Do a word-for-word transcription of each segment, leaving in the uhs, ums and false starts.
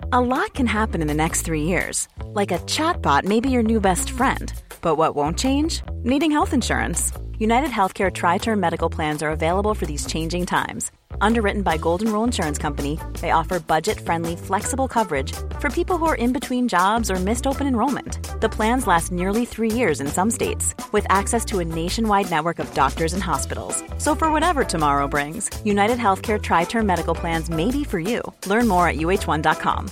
A lot can happen in the next three years. Like a chatbot may be your new best friend. But what won't change? Needing health insurance. United Healthcare Tri-Term Medical Plans are available for these changing times. Underwritten by Golden Rule Insurance Company, they offer budget-friendly, flexible coverage for people who are in between jobs or missed open enrollment. The plans last nearly three years in some states, with access to a nationwide network of doctors and hospitals. So for whatever tomorrow brings, United Healthcare Tri-Term Medical Plans may be for you. Learn more at u h one dot com.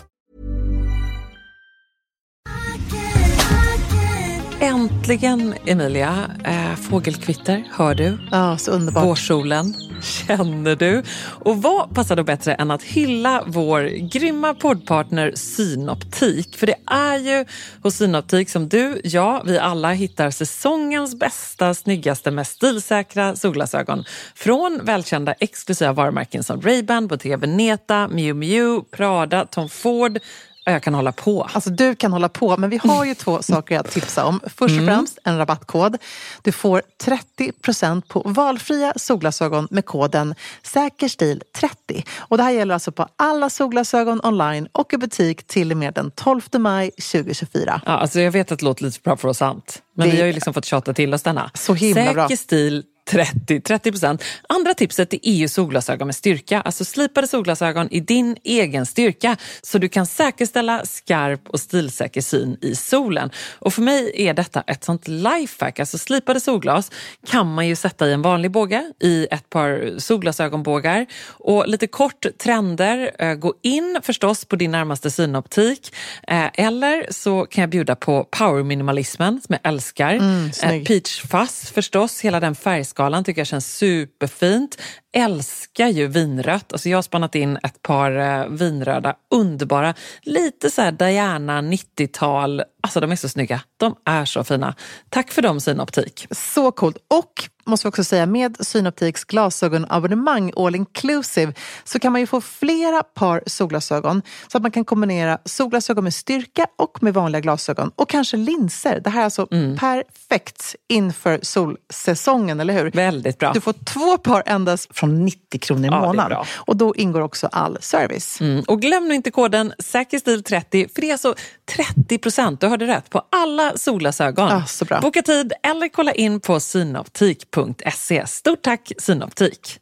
Äntligen, Emilia. Äh, fågelkvitter, hör du? Ja, så underbart. Vårsolen, känner du? Och vad passar då bättre än att hylla vår grymma poddpartner Synoptik? För det är ju hos Synoptik som du, ja, vi alla hittar säsongens bästa, snyggaste, mest stilsäkra solglasögon. Från välkända exklusiva varumärken som Ray-Ban, Bottega Veneta, Miu Miu, Prada, Tom Ford. Jag kan hålla på. Alltså du kan hålla på, men vi har ju två saker att tipsa om. Först och Mm. främst en rabattkod. Du får trettio procent på valfria solglasögon med koden säkerstil trettio. Och det här gäller alltså på alla solglasögon online och i butik till och med den tolfte maj tjugohundratjugofyra. Ja, alltså jag vet att det låter lite bra för oss sant. Men Det- vi har ju liksom fått tjata till oss denna. Så himla bra. Säker stil trettio, trettio procent. Andra tipset är E U solglasögon med styrka. Alltså slipade solglasögon i din egen styrka. Så du kan säkerställa skarp och stilsäker syn i solen. Och för mig är detta ett sånt lifehack. Alltså slipade solglas kan man ju sätta i en vanlig båge. I ett par solglasögonbågar. Och lite kort trender. Gå in förstås på din närmaste synoptik. Eller så kan jag bjuda på power minimalismen som jag älskar. Mm, snygg. Peach fuzz förstås. Hela den färgskalan tycker jag känns superfint. Älskar ju vinrött. Alltså jag har spannat in ett par eh, vinröda, underbara. Lite så här Diana nittiotal. Alltså de är så snygga. De är så fina. Tack för dem, Synoptik. Så coolt. Och måste vi också säga, med Synoptiks glasögonabonnemang all inclusive så kan man ju få flera par solglasögon så att man kan kombinera solglasögon med styrka och med vanliga glasögon och kanske linser. Det här är alltså Mm. perfekt inför solsäsongen, eller hur? Väldigt bra. Du får två par endast från nittio kronor i Ja, det är månaden. bra. Och då ingår också all service. Mm. Och glöm nu inte koden säkerstil trettio, för det är alltså trettio procent, du hörde rätt, på alla solglasögon. Ah, så bra. Boka tid eller kolla in på synoptik punkt se. Stort tack, Synoptik.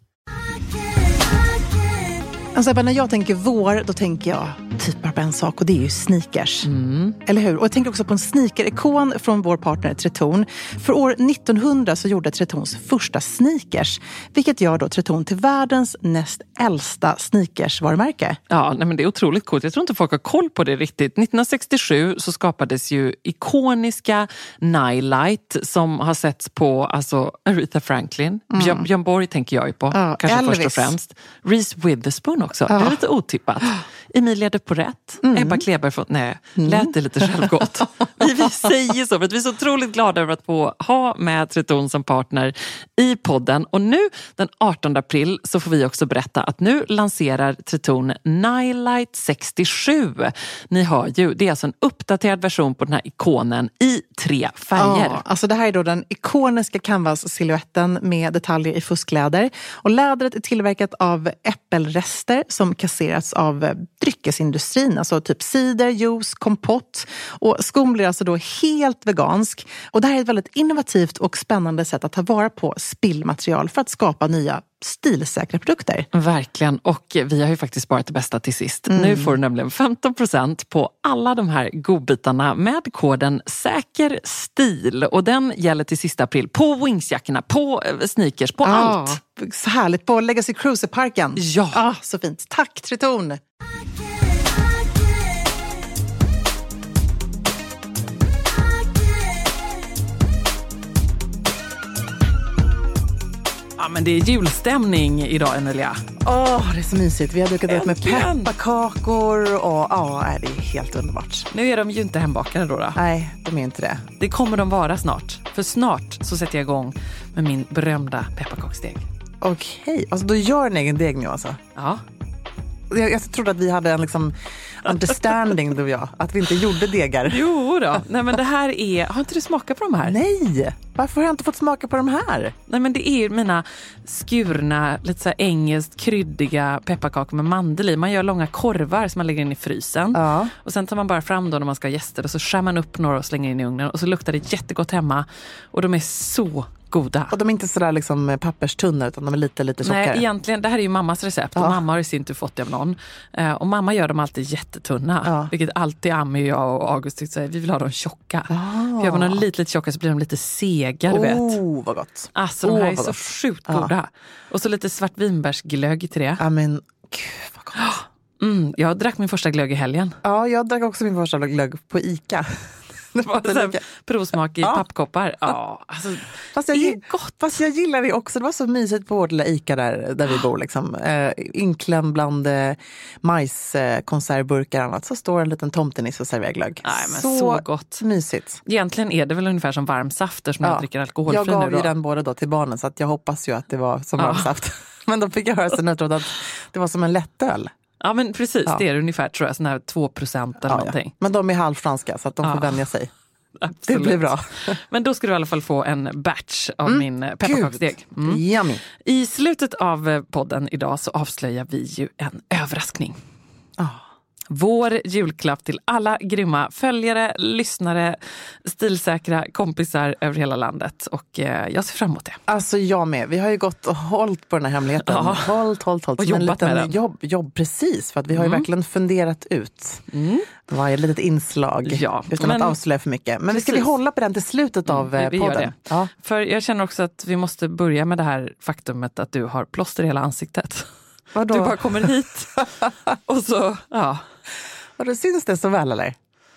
Alltså när jag tänker vår, då tänker jag typ bara på en sak, och det är ju sneakers. Mm. Eller hur? Och jag tänker också på en sneaker-ikon från vår partner Tretorn. För år nittonhundra så gjorde Tretorns första sneakers, vilket gör då Tretorn till världens näst äldsta sneakers-varumärke. Ja, nej, men det är otroligt coolt. Jag tror inte folk har koll på det riktigt. nittonhundrasextiosju så skapades ju ikoniska Nightlight som har setts på alltså Aretha Franklin. Mm. Björn, Björn Borg tänker jag ju på. Ja, kanske Elvis. först och främst. Reese Witherspoon också. Ja. Det är lite otippat. Emilia de Porrett. Mm. Ebba Kleber från... Nej, lät det lite självgott. vi, vi säger så för att vi är så otroligt glada över att få ha med Tretorn som partner i podden. Och nu den artonde april så får vi också berätta att nu lanserar Tretorn Nightlight sextiosju. Ni hör ju, det är alltså en uppdaterad version på den här ikonen i tre färger. Ja, alltså det här är då den ikoniska canvas-silhuetten med detaljer i fuskläder. Och lädret är tillverkat av äppelrester som kasserats av dryckesindustrin. Alltså typ cider, juice, kompott. Och skon blir alltså då helt vegansk. Och det här är ett väldigt innovativt och spännande sätt att ta vara på spillmaterial för att skapa nya stilsäkra produkter. Verkligen, och vi har ju faktiskt sparat det bästa till sist. Mm. Nu får du nämligen femton procent på alla de här godbitarna med koden säkerstil. Och den gäller till sista april på Wingsjackorna, på sneakers, på ah, allt. Så härligt, på Legacy Cruiser-parken. Ja. Ah, så fint. Tack Tretorn! Ja, men det är julstämning idag, Emilia. Åh, oh, det är så mysigt. Vi har dukat upp med Äntligen. pepparkakor och ja, det är helt underbart. Nu är de ju inte hembakade då, då. Nej, de är inte det. Det kommer de vara snart. För snart så sätter jag igång med min berömda pepparkaksdeg. Okej, alltså då gör en egen deg nu alltså? Ja. Jag, jag trodde att vi hade en liksom understanding, du och jag. Att vi inte gjorde degar. Jo då. Nej, men det här är... Har inte du smakat på de här? Nej! Varför har jag inte fått smaka på de här? Nej, men det är mina skurna, lite så här engelskt kryddiga pepparkakor med mandel i. Man gör långa korvar som man lägger in i frysen. Ja. Och sen tar man bara fram dem när man ska ha gäster och så skär man upp några och slänger in i ugnen. Och så luktar det jättegott hemma. Och de är så goda. Och de är inte sådär liksom papperstunna utan de är lite, lite tjockare. Nej, egentligen, det här är ju mammas recept. Ja. Och mamma har i sin tur fått det av någon. Eh, och mamma gör dem alltid jättetunna. Ja. Vilket alltid Ami, jag och August tyckte säger, vi vill ha dem tjocka. Ah. För gör man dem lite, lite tjocka så blir de lite sega, du vet. Oh, vad gott. Alltså, de oh, här är så gott. sjukt Ja. goda. Och så lite svartvinbärsglögg till det. Ja, men gud, vad gott. Mm, jag drack min första glögg i helgen. Ja, jag drack också min första glögg på Ica. Det var så här, provsmak i Ja. pappkoppar. Ja, alltså, Fast jag, det är gill, gott. fast jag gillar det också. Det var så mysigt på vårt lilla Ica där, där vi bor. Liksom. Eh, inklämd bland eh, majskonservburkar och annat så står en liten tomtenisse och serverar glögg. Nej, men så, så gott. Mysigt. Egentligen är det väl ungefär som varmsaft som Ja. jag dricker alkoholfri Jag gav nu ju då. den både då till barnen så att jag hoppas ju att det var som Ja. varmsaft. Men de fick jag höra sen efteråt att det var som en lättöl. Ja, men precis. Ja. Det är det ungefär, tror jag. Sån här två procent eller Ja, någonting. ja. Men de är halvfranska så att de Ja. får vänja sig. Absolut. Det blir bra. Men då ska du i alla fall få en batch av min eh, pepparkaksdeg. Mm. Yummy. I slutet av eh, podden idag så avslöjar vi ju en överraskning. Ah. Vår julklapp till alla grymma följare, lyssnare, stilsäkra kompisar över hela landet. Och eh, jag ser fram emot det. Alltså jag med. Vi har ju gått och hållit på den här hemligheten. Ja. Hållt, hållt, hållt. Och Som en jobbat liten med den. Jobb, jobb, precis. För att vi har ju Mm. verkligen funderat ut Mm. varje litet inslag. Ja, utan men- att avslöja för mycket. Men Precis. ska vi hålla på den till slutet av Mm, eh, vi gör podden? det. Ja. För jag känner också att vi måste börja med det här faktumet att du har plåster i hela ansiktet. Vadå? Du bara kommer hit och så, ja. Vadå, syns det så väl eller?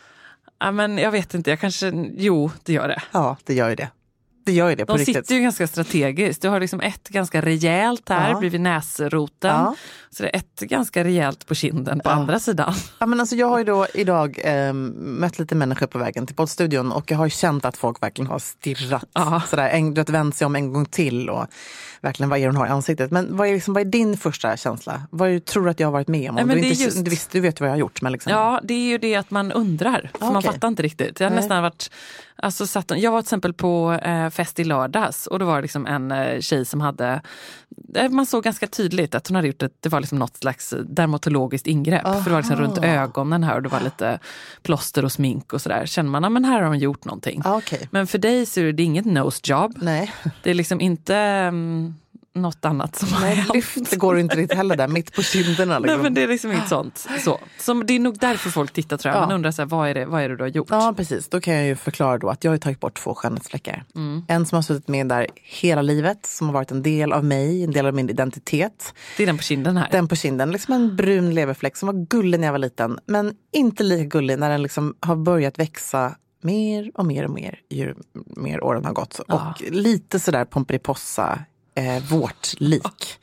Ja, men jag vet inte, jag kanske, jo det gör det. Ja, det gör ju det. Det gör ju det på De riktigt. sitter ju ganska strategiskt. Du har liksom ett ganska rejält här Ja. bredvid näsroten. Ja. Så det är ett ganska rejält på kinden på Ja. andra sidan. Ja, men alltså jag har ju då idag eh, mött lite människor på vägen till poddstudion och jag har ju känt att folk verkligen har stirrat. Ja. Sådär, en, du vet, vänt sig om en gång till och verkligen vad är det hon har i ansiktet. Men vad är, liksom, vad är din första känsla? Vad är, det, tror du att jag har varit med om? Nej, om men du, det är inte, just- du, visst, du vet vad jag har gjort. Men liksom, Ja, det är ju det att man undrar. För man Okej. fattar inte riktigt. Jag har Nej. nästan varit, alltså, satt, jag var till exempel på eh, fest i lördags och då var det liksom en eh, tjej som hade, eh, man såg ganska tydligt att hon hade gjort ett, det var liksom något slags dermatologiskt ingrepp. Aha. För det var liksom runt ögonen här och det var lite plåster och smink och sådär. Känner man, ja, men här har hon gjort någonting. ah, okej. Men för dig så är det inget nose job. Nej, Det är liksom inte um, något annat som har Nej hänt. lyft, det går inte riktigt heller där, mitt på kinderna. Liksom. Nej, men det är liksom inte sånt. Så. Så det är nog därför folk tittar, tror jag. Ja. Man undrar så här, vad är det, vad är det du har gjort? Ja, precis. Då kan jag ju förklara då att jag har tagit bort två skönhetsfläckar. Mm. En som har suttit med där hela livet, som har varit en del av mig, en del av min identitet. Det är den på kinden här. Den på kinden, liksom en brun leverfläck som var gullig när jag var liten. Men inte lika gullig när den liksom har börjat växa mer och mer och mer ju mer åren har gått. Ja. Och lite sådär Pomperipossa, eh, vårtlik.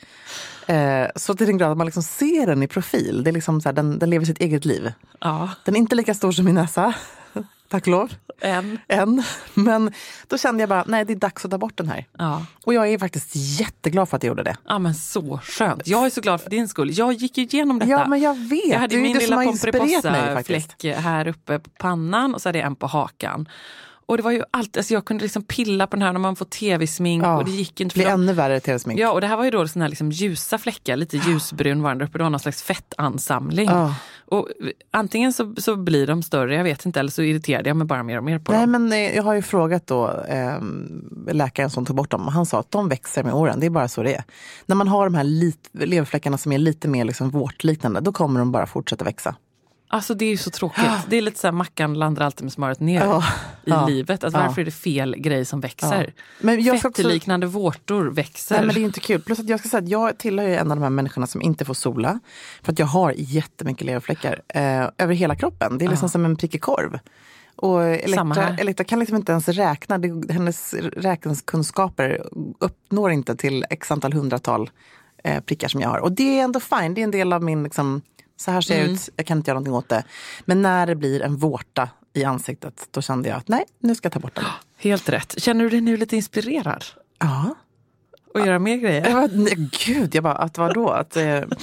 Eh, så till den grad att man liksom ser den i profil. Det är liksom så här, den, den lever sitt eget liv. Ja, Den är inte lika stor som min näsa, tack och lov. en. Än. Men då kände jag bara, nej det är dags att ta bort den här. Ja. Och jag är faktiskt jätteglad för att jag gjorde det. Ja, men så skönt. Jag är så glad för din skull. Jag gick ju igenom detta. Ja, men jag vet. Jag hade det är ju min det som lilla har inspirerat mig faktiskt. Pomperipossa-fläck här uppe på pannan och så hade jag en på hakan. Och det var ju allt, alltså jag kunde liksom pilla på den här när man får tv-smink Ja, och det gick inte. det blir för de- ännu värre tv-smink. Ja, och det här var ju då såna här liksom ljusa fläckar, lite ljusbrun var den där uppe. Det var någon slags fettansamling. Ja. Och antingen så, så blir de större, jag vet inte, eller så irriterade jag mig bara mer och mer på Nej, dem. men eh, jag har ju frågat då eh, läkaren som tog bort dem och han sa att de växer med åren, det är bara så det är. När man har de här lit- leverfläckarna som är lite mer liksom vårtliknande, då kommer de bara fortsätta växa. Alltså det är ju så tråkigt. Det är lite så här, mackan landar alltid med smöret ner Ja. i Ja. livet. Alltså, Ja. varför är det fel grej som växer? Ja. Men jag ska också- Fettliknande vårtor växer. Nej, men det är ju inte kul. Plus att jag ska säga att jag tillhör ju en av de här människorna som inte får sola. För att jag har jättemycket leverfläckar eh, över hela kroppen. Det är liksom Ja. som en prickig korv. Och Samma Elektra, här. Elektra kan liksom inte ens räkna. Det, hennes räkningskunskaper uppnår inte till x antal hundratal eh, prickar som jag har. Och det är ändå fine. Det är en del av min, liksom, så här ser jag Mm. ut, jag kan inte göra någonting åt det. Men när det blir en vårta i ansiktet, då kände jag att nej, nu ska jag ta bort den. Helt rätt. Känner du dig nu lite inspirerad? Ja. Och göra mer grejer? Jag bara, nej, gud, jag bara, att vadå? Att, eh,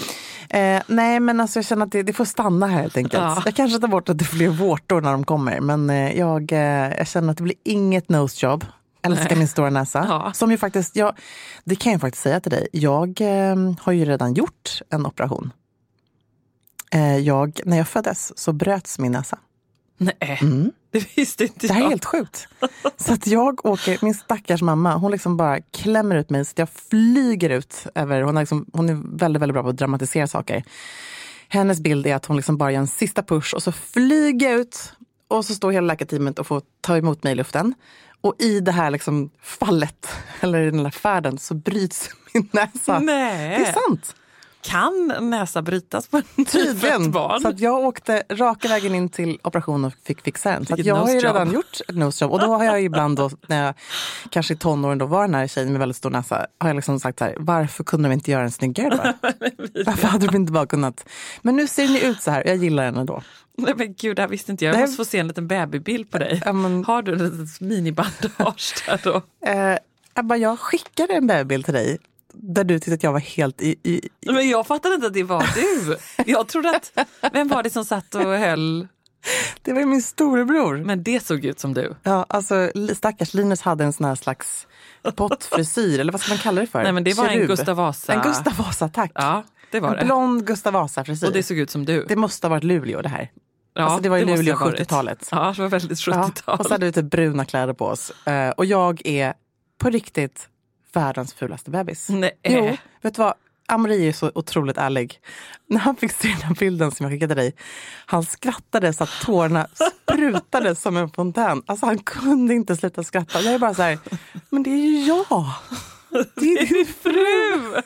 Eh, nej, men alltså jag känner att det, det får stanna här helt enkelt. Ja. Jag kanske tar bort att det blir vårtor när de kommer, men eh, jag, eh, jag känner att det blir inget nose job. Älskar nej. Min stora näsa. Ja. Som ju faktiskt, jag, det kan jag faktiskt säga till dig. Jag eh, har ju redan gjort en operation. Eh, jag, när jag föddes så bröts min näsa. Nej, mm. det visste inte jag. Det här är helt sjukt. Så att jag åker, min stackars mamma, hon liksom bara klämmer ut mig så att jag flyger ut över, hon är, liksom, hon är väldigt, väldigt bra på att dramatisera saker. Hennes bild är att hon liksom bara gör en sista push och så flyger jag ut och så står hela läkarteamet och får ta emot mig i luften. Och i det här liksom fallet, eller i den här färden, så bryts min näsa. Nej. Det är sant. Kan näsa brytas på en tydligen barn? Så att jag åkte raka vägen in till operation och fick fixa den. Så att jag har ju redan gjort ett nose job. Och då har jag ibland då, när jag kanske i tonåren då var den här tjejen med väldigt stor näsa, har jag liksom sagt så här, varför kunde de inte göra en snyggare bara? Varför hade de inte bara kunnat? Men nu ser ni ut så här, jag gillar den ändå. Nej men gud, det här visste inte jag. Jag Nej. måste få se en liten babybild på dig. Ja, men, har du en minibandage där då? Eh, Ebba, jag skickade en babybild till dig. Där du tyckte att jag var helt i... i... Men jag fattade inte att det var du. Jag trodde att... Vem var det som satt och höll... Det var ju min storebror. Men det såg ut som du. Ja, alltså stackars Linus hade en sån här slags pottfrisyr. Eller vad ska man kalla det för? Nej, men det var Kerub. en Gustav Vasa. En Gustav Vasa, tack. Ja, det var en det. Blond Gustav Vasa-frisyr. Och det såg ut som du. Det måste ha varit Luleå det här. Ja, alltså det var ju det Luleå sjuttiotalet. Ja, det var väldigt sjuttiotal. Ja, och så hade vi typ bruna kläder på oss. Uh, och jag är på riktigt världens fulaste bebis. Nej. Jo, vet du vad? Amri är så otroligt ärlig. När han fick se den här bilden som jag skickade dig, han skrattade så att tårarna sprutade som en fontän. Alltså han kunde inte sluta skratta. Jag är bara så här, men det är ju jag. Det är din fru.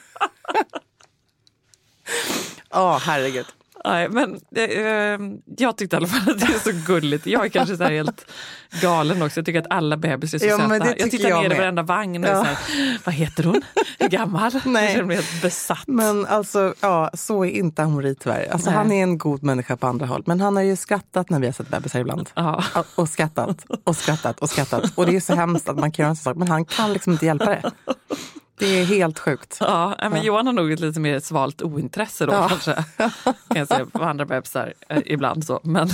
Ja, oh, herregud. Nej, men eh, jag tyckte i alla fall att det är så gulligt. Jag är kanske så här helt galen också. Jag tycker att alla bebisar är så ja, söta. Jag tittar jag ner med. i varenda vagn och ja. Så här, vad heter hon? Hur gammal? Nej. Jag känner mig helt besatt. Men alltså, ja, så är inte Amri tyvärr. Alltså, han är en god människa på andra håll. Men han har ju skrattat när vi har sett bebisar ibland. Ja. Och skrattat, och skrattat, och skrattat. Och det är så hemskt att man kan göra en sån sak. Men han kan liksom inte hjälpa det. Det är helt sjukt. Ja, men ja. Johan har nog ett lite mer svalt ointresse då ja. Kanske. Kan jag säga på andra bebisar eh, ibland så. Men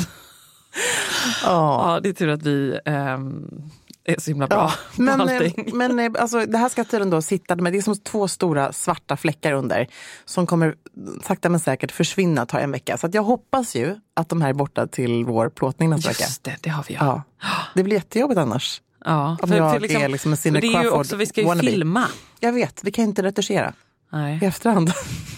ja. Ja, det är tur att vi eh, är så himla bra ja. på men, allting. Men alltså, det här ska tydligen då sitta med, det är som två stora svarta fläckar under som kommer sakta men säkert försvinna, ta en vecka. Så att jag hoppas ju att de här är borta till vår plåtning nästa vecka. Just det, det har vi ja. ja. Det blir jättejobbigt annars. Ja, för, för liksom, är liksom en Cindy det är ju också, vi ska ju wannabe. Filma. Jag vet, vi kan inte retuschera. Nej. I efterhand.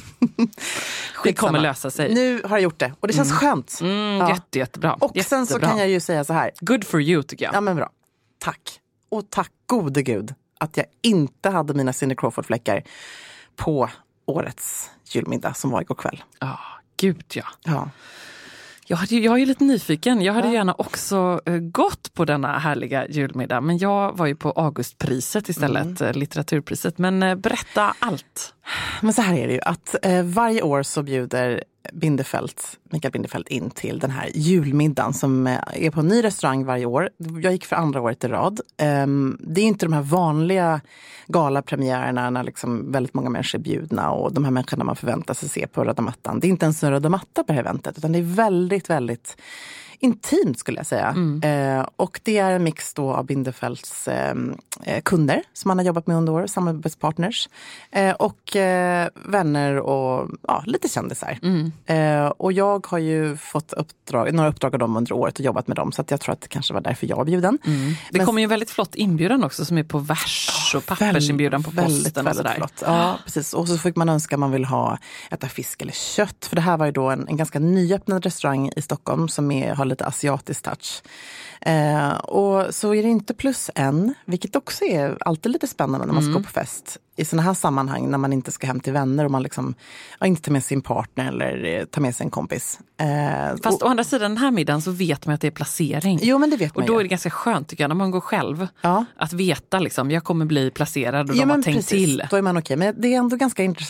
Det kommer lösa sig. Nu har jag gjort det och det känns mm. skönt. Mm, ja. Jätte, jättebra. Och jättebra. Sen så kan jag ju säga så här. Good for you tycker jag. Ja men bra. Tack. Och tack gode gud att jag inte hade mina Cindy Crawford-fläckar på årets julmiddag som var igår kväll. Ja, oh, gud ja. Ja. Jag, hade, jag är lite nyfiken. Jag hade ja. gärna också uh, gått på denna härliga julmiddag. Men jag var ju på Augustpriset istället, mm. litteraturpriset. Men uh, berätta allt. Men så här är det ju att uh, varje år så bjuder Bindefeld, Mikael Bindefeld in till den här julmiddagen som uh, är på en ny restaurang varje år. Jag gick för andra året i rad. Um, det är inte de här vanliga galapremiärerna när liksom väldigt många människor är bjudna och de här människorna man förväntar sig se på röda mattan. Det är inte ens en röda matta på det här eventet utan det är väldigt, väldigt intimt skulle jag säga. Mm. Eh, och det är en mix då av Bindefelds eh, kunder som han har jobbat med under år, samarbetspartners. Eh, och eh, vänner och ja, lite kändisar. Mm. Eh, och jag har ju fått uppdrag, några uppdrag av dem under året och jobbat med dem. Så att jag tror att det kanske var därför jag var bjuden. Mm. Det Men, kommer ju en väldigt flott inbjudan också som är på vers och pappersinbjudan på posten väldigt, och väldigt sådär. Flott. Ja, precis. Och så fick man önska att man vill ha äta fisk eller kött. För det här var ju då en, en ganska nyöppnad restaurang i Stockholm som är, har lite asiatisk touch. Eh, och så är det inte plus en, vilket också är alltid lite spännande när man ska mm. gå på fest. I såna här sammanhang när man inte ska hem till vänner och man liksom ja, inte tar med sin partner eller tar med sig en kompis. Eh, Fast och, å andra sidan den här middagen så vet man att det är placering. Jo, men det vet man Och då ju. är det ganska skönt tycker jag när man går själv. Ja. Att veta liksom, jag kommer bli placerad och ja, de har men tänkt precis. till. Då är man okej. Men det är ändå ganska intressant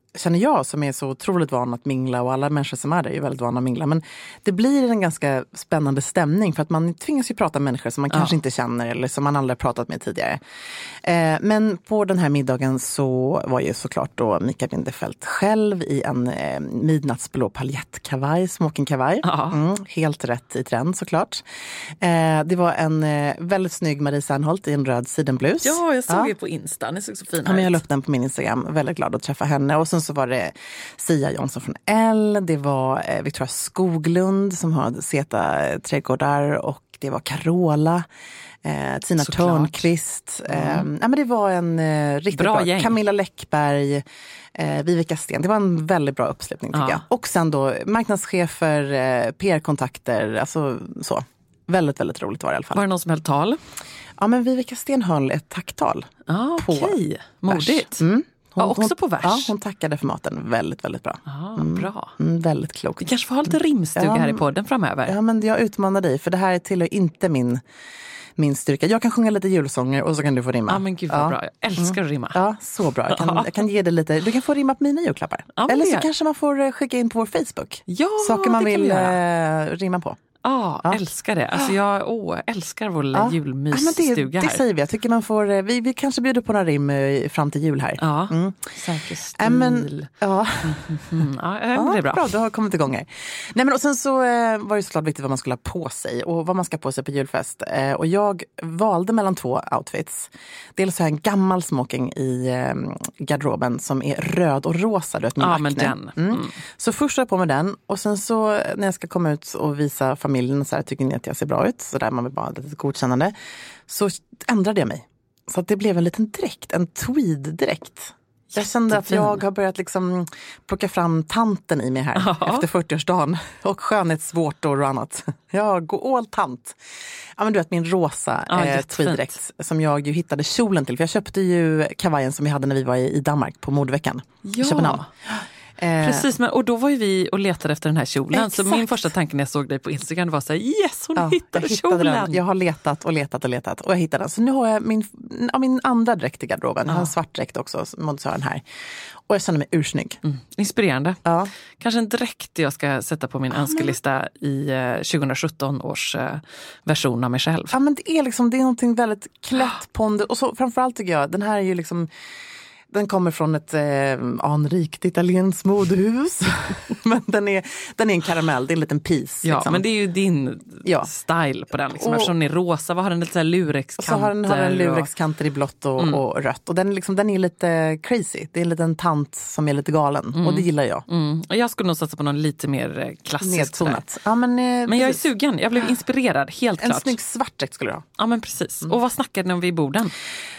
känner jag, som är så otroligt van att mingla, och alla människor som är där är ju väldigt vana att mingla. Men det blir en ganska spännande stämning för att man tvingas ju prata med människor som man ja. kanske inte känner eller som man aldrig pratat med tidigare. Eh, men på den här middagen så var ju såklart då Mikael Bindefeld själv i en eh, midnattsblå paljettkavaj, smokingkavaj. Ja. Mm, helt rätt i trend såklart. Eh, det var en eh, väldigt snygg Marie Serneholt i en röd sidenblus. Ja, jag såg ja. det på Insta. Det såg så fin ja, men jag la upp den på min Instagram. Väldigt glad att träffa henne. Och sen så var det Sia Jonsson från L. Det var eh, Victoria Skoglund som har Zeta trädgårdar. Och det var Carola. Eh, Tina Såklart. Törnqvist. Mm. Eh, ja, men det var en eh, riktigt bra, bra. Gäng. Camilla Läckberg. Eh, Viveka Sten. Det var en väldigt bra uppslutning tycker ja. jag. Och sen då marknadschefer, eh, P R-kontakter. Alltså så. Väldigt, väldigt roligt var det i alla fall. Var det någon som höll tal? Ja, men Viveka Sten höll ett tacktal. Ah, okej. Okay. Modigt. Mm. Hon, ja, också hon, på vers. Ja, hon tackade för maten. Väldigt, väldigt bra. Ah, mm. bra. Mm, väldigt klokt. Vi kanske får ha lite rimstuga ja, här i podden framöver. Ja, men jag utmanar dig. För det här tillhör inte min, min styrka. Jag kan sjunga lite julsånger och så kan du få rimma. Ja, men gud vad ja. bra. Jag älskar mm. att rimma. Ja, så bra. Jag kan, jag kan ge dig lite. Du kan få rimma på mina julklappar. Ja, eller så kanske man får skicka in på vår Facebook. Ja, saker man vill vi rimma på. Ah, ja, älskar det. Alltså jag åh, älskar vår lilla ja. julmysstuga ja, det, här. Det säger vi. Jag tycker man får, vi, vi kanske bjuder på några rim fram till jul här. Ja, mm. säker stil. Äh, men, ja. Mm, mm, ja, det är ja, bra. bra. Du har kommit igång här. Nej, men, och sen så eh, var det såklart viktigt vad man skulle ha på sig och vad man ska ha på sig på julfest. Eh, och jag valde mellan två outfits. Dels så här en gammal smoking i eh, garderoben som är röd och rosa. Du vet, ja, men den. Mm. Mm. Så först har jag på mig den och sen så när jag ska komma ut och visa familjen så här, tycker ni att jag ser bra ut, så där man vill bara ha ett godkännande, så ändrade jag mig. Så att det blev en liten dräkt, en tweed-dräkt. Jag kände att jag har börjat liksom plocka fram tanten i mig här ja. efter fyrtioårsdagen och skönhetsvårtor och annat. Jag går all tant. Ja, men du vet min rosa ja, eh, tweed-dräkt som jag ju hittade kjolen till. För jag köpte ju kavajen som vi hade när vi var i, i Danmark på modeveckan ja. i Köpenhamn. Precis, men, och då var ju vi och letade efter den här kjolen. Exakt. Så min första tanke när jag såg dig på Instagram var så här, yes, hon ja, hittade, hittade kjolen. Den. Jag har letat och letat och letat och jag hittade den. Så nu har jag min, ja, min andra dräkt i garderoben. Ja. Jag har en svart dräkt också, modsvaren här. Och jag känner mig ursnygg. Mm. Inspirerande. Ja. Kanske en dräkt jag ska sätta på min ja, önskelista men... i eh, tjugosjutton års eh, version av mig själv. Ja, men det är liksom, det är någonting väldigt klätt ponder. Och så framförallt tycker jag, den här är ju liksom... Den kommer från ett eh, anrikt italienskt modehus. Men den är, den är en karamell, det är en liten piece. Ja, liksom. Men det är ju din ja. style på den. Liksom. Och, eftersom den är rosa, vad har den lite så här lurexkanter? Så har den, har den lurexkanter och... i blått och, mm. och rött. Och den, liksom, den är lite crazy. Det är en liten tant som är lite galen. Mm. Och det gillar jag. Mm. Och jag skulle nog satsa på någon lite mer klassisk. Ja, men eh, men jag är sugen. Jag blev inspirerad, helt en klart. En snygg svart dräkt skulle jag ha. Ja, men precis. Mm. Och vad snackade ni om vid borden?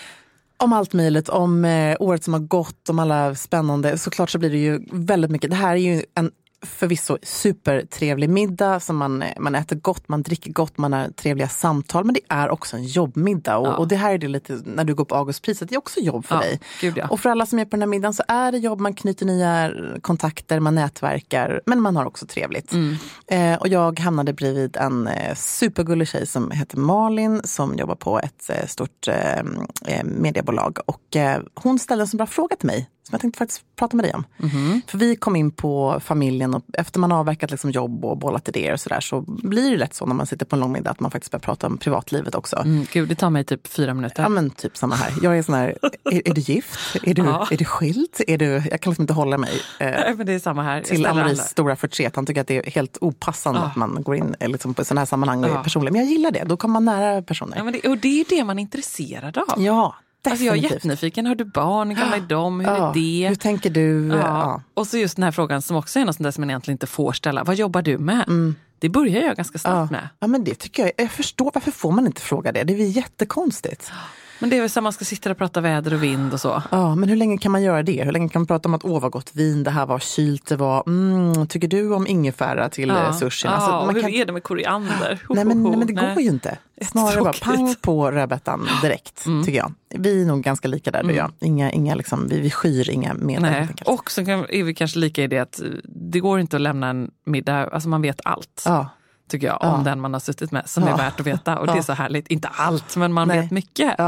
Om allt möjligt, om eh, året som har gått, om alla spännande. Såklart så blir det ju väldigt mycket. Det här är ju en förvisso supertrevlig middag som man, man äter gott, man dricker gott, man har trevliga samtal. Men det är också en jobbmiddag. Och, ja. och det här är det lite, när du går på Augustpriset, det är också jobb för ja, dig. Gud, ja. Och för alla som är på den här middagen så är det jobb, man knyter nya kontakter, man nätverkar. Men man har också trevligt. Mm. Eh, och jag hamnade bredvid en eh, supergullig tjej som heter Malin som jobbar på ett eh, stort eh, mediebolag. Och eh, hon ställde en så bra fråga till mig som jag tänkte faktiskt prata med dig om. Mm-hmm. För vi kom in på familjen och efter man har avverkat liksom jobb och bollat idéer och sådär så blir det lätt så när man sitter på en lång middag att man faktiskt börjar prata om privatlivet också. Mm, gud, det tar mig typ fyra minuter. Ja, men typ samma här. Jag är sån här, är, är du gift? Är du, ja. är du skild? Är du, jag kan liksom inte hålla mig eh, ja, men det är samma här. till Amaries stora förtret. Han tycker att det är helt opassande ja. att man går in liksom, på sådana här sammanhang ja. personligen. Men jag gillar det, då kommer man nära personer. Ja, men det, och det är ju det man är intresserad av. Ja. Alltså jag är jättenyfiken. Har du barn? Hur gamla är de? Hur ja, är det? Hur tänker du? Ja. Ja. Och så just den här frågan som också är något sånt där som man egentligen inte får ställa. Vad jobbar du med? Mm. Det börjar jag ganska snabbt ja. med. Ja, men det tycker jag. Jag förstår, varför får man inte fråga det? Det är väl jättekonstigt. Men det är väl så att man ska sitta och prata väder och vind och så. Ja, men hur länge kan man göra det? Hur länge kan man prata om att åh vad gott vin, det här var kylt, det var mm, tycker du om ingefära till ja. sushi? Ja, alltså, man och hur kan... är det med koriander? Nej, men, nej, men det nej. går ju inte. Snarare bara pang på rödbetan direkt, mm. tycker jag. Vi är nog ganska lika där, mm. du och jag. Inga, inga liksom, vi, vi skyr inga medel. Och så kan, är vi kanske lika i det att det går inte att lämna en middag, alltså man vet allt. Ja. Tycker jag, ja. om den man har suttit med som ja. är värt att veta. Och ja. det är så härligt, inte allt, men man Nej. vet mycket. Ja.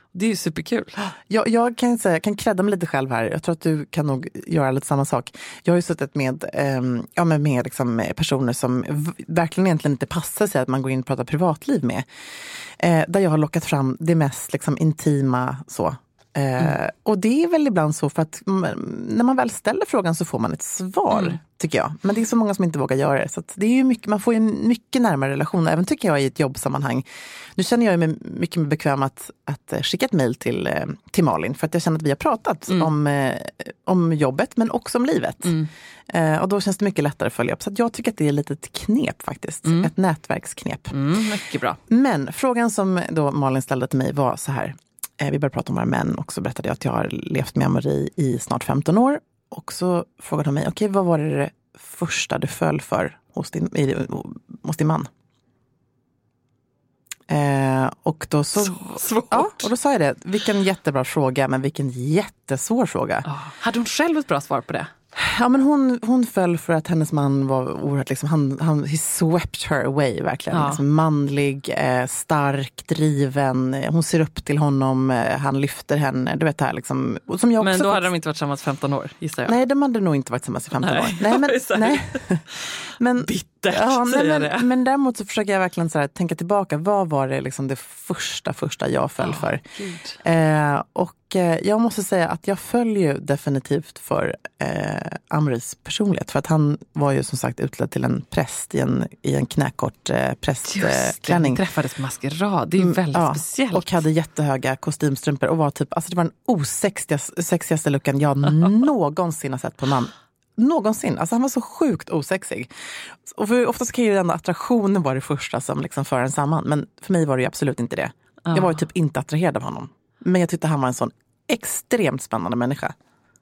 Det är ju superkul. Jag, jag kan säga, jag kan credda mig lite själv här. Jag tror att du kan nog göra lite samma sak. Jag har ju suttit med, eh, ja, med, med liksom personer som v- verkligen egentligen inte passar sig att man går in och pratar privatliv med. Eh, där jag har lockat fram det mest liksom, intima så. Eh, mm. Och det är väl ibland så för att m- när man väl ställer frågan så får man ett svar, mm. tycker jag. Men det är så många som inte vågar göra det. Så att det är ju mycket, man får ju mycket närmare relationer, även tycker jag i ett jobbsammanhang. Nu känner jag mig mycket mer bekväm att, att skicka ett mejl till, till Malin för att jag känner att vi har pratat mm. om, om jobbet men också om livet. Mm. Eh, och då känns det mycket lättare att följa upp. Så att jag tycker att det är lite ett knep faktiskt. Mm. Ett nätverksknep. Mm, mycket bra. Men frågan som då Malin ställde till mig var så här. Vi började prata om våra män och så berättade jag att jag har levt med Marie i snart femton år. Och så frågade hon mig, okej, okay, vad var det första du föll för hos din, i, hos din man? Eh, och då så, så svårt. Ja, och då sa jag det, vilken jättebra fråga, men vilken jättesvår fråga. Oh. Hade hon själv ett bra svar på det? Ja, men hon, hon föll för att hennes man var oerhört, liksom, han, han he swept her away verkligen. Ja. Liksom, manlig, eh, stark, driven. Hon ser upp till honom, eh, han lyfter henne. Du vet det här liksom. Som jag men också då fått... hade de inte varit tillsammans i femton år, gissar jag. Nej, de hade nog inte varit tillsammans i femton nej. år. Nej, men, nej. men, bittert, ja, nej, men, det. men däremot så försöker jag verkligen så här, tänka tillbaka. Vad var det liksom det första, första jag föll oh, för? Eh, och jag måste säga att jag följer definitivt för eh, Amris personlighet. För att han var ju som sagt utledd till en präst i en, i en knäkort eh, prästklänning. Eh, träffades på maskerad, det är ju väldigt mm, ja, speciellt. Och hade jättehöga kostymstrumpor och var typ, alltså det var den osexigaste sexigaste looken jag någonsin har sett på man. Någonsin. Alltså han var så sjukt osexig. Och för, oftast kan ju den attraktionen vara det första som liksom för en samman. Men för mig var det ju absolut inte det. Ah. Jag var ju typ inte attraherad av honom. Men jag tyckte han var en sån extremt spännande människa.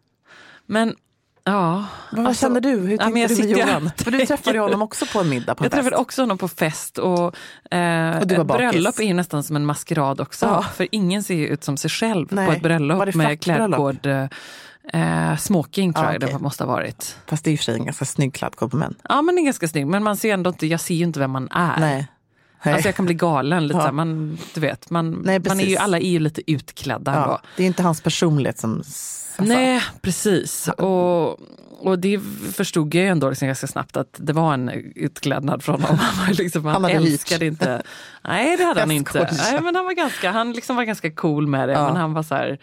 Men, ja. Vad alltså, känner du? Hur tänkte ja, du med Johan? För du träffade honom också på en middag på en Jag fest. träffade också honom på fest. Och, eh, och du var bakis. Bröllop är ju nästan som en maskerad också. Ja. För ingen ser ju ut som sig själv. Nej. På ett bröllop med klädkod. Eh, smoking tror ah, jag okay. det måste ha varit. Fast det är ju för sig en ganska snygg klädkod på män. Ja, men det är ganska snygg. Men man ser ändå inte, jag ser ju inte vem man är. Nej. Nej. Alltså jag kan bli galen lite, ja. man, du vet, man, Nej, man är ju, alla är ju lite utklädda. Ja, ändå. Det är inte hans personlighet som... Alltså. Nej, precis. Och, och det förstod jag ju ändå liksom ganska snabbt att det var en utklädnad från honom. Han, liksom, han, han älskade hyrt. inte... Nej, det hade han inte. Nej, men han var ganska, han liksom var ganska cool med det. Ja. Men han var så här...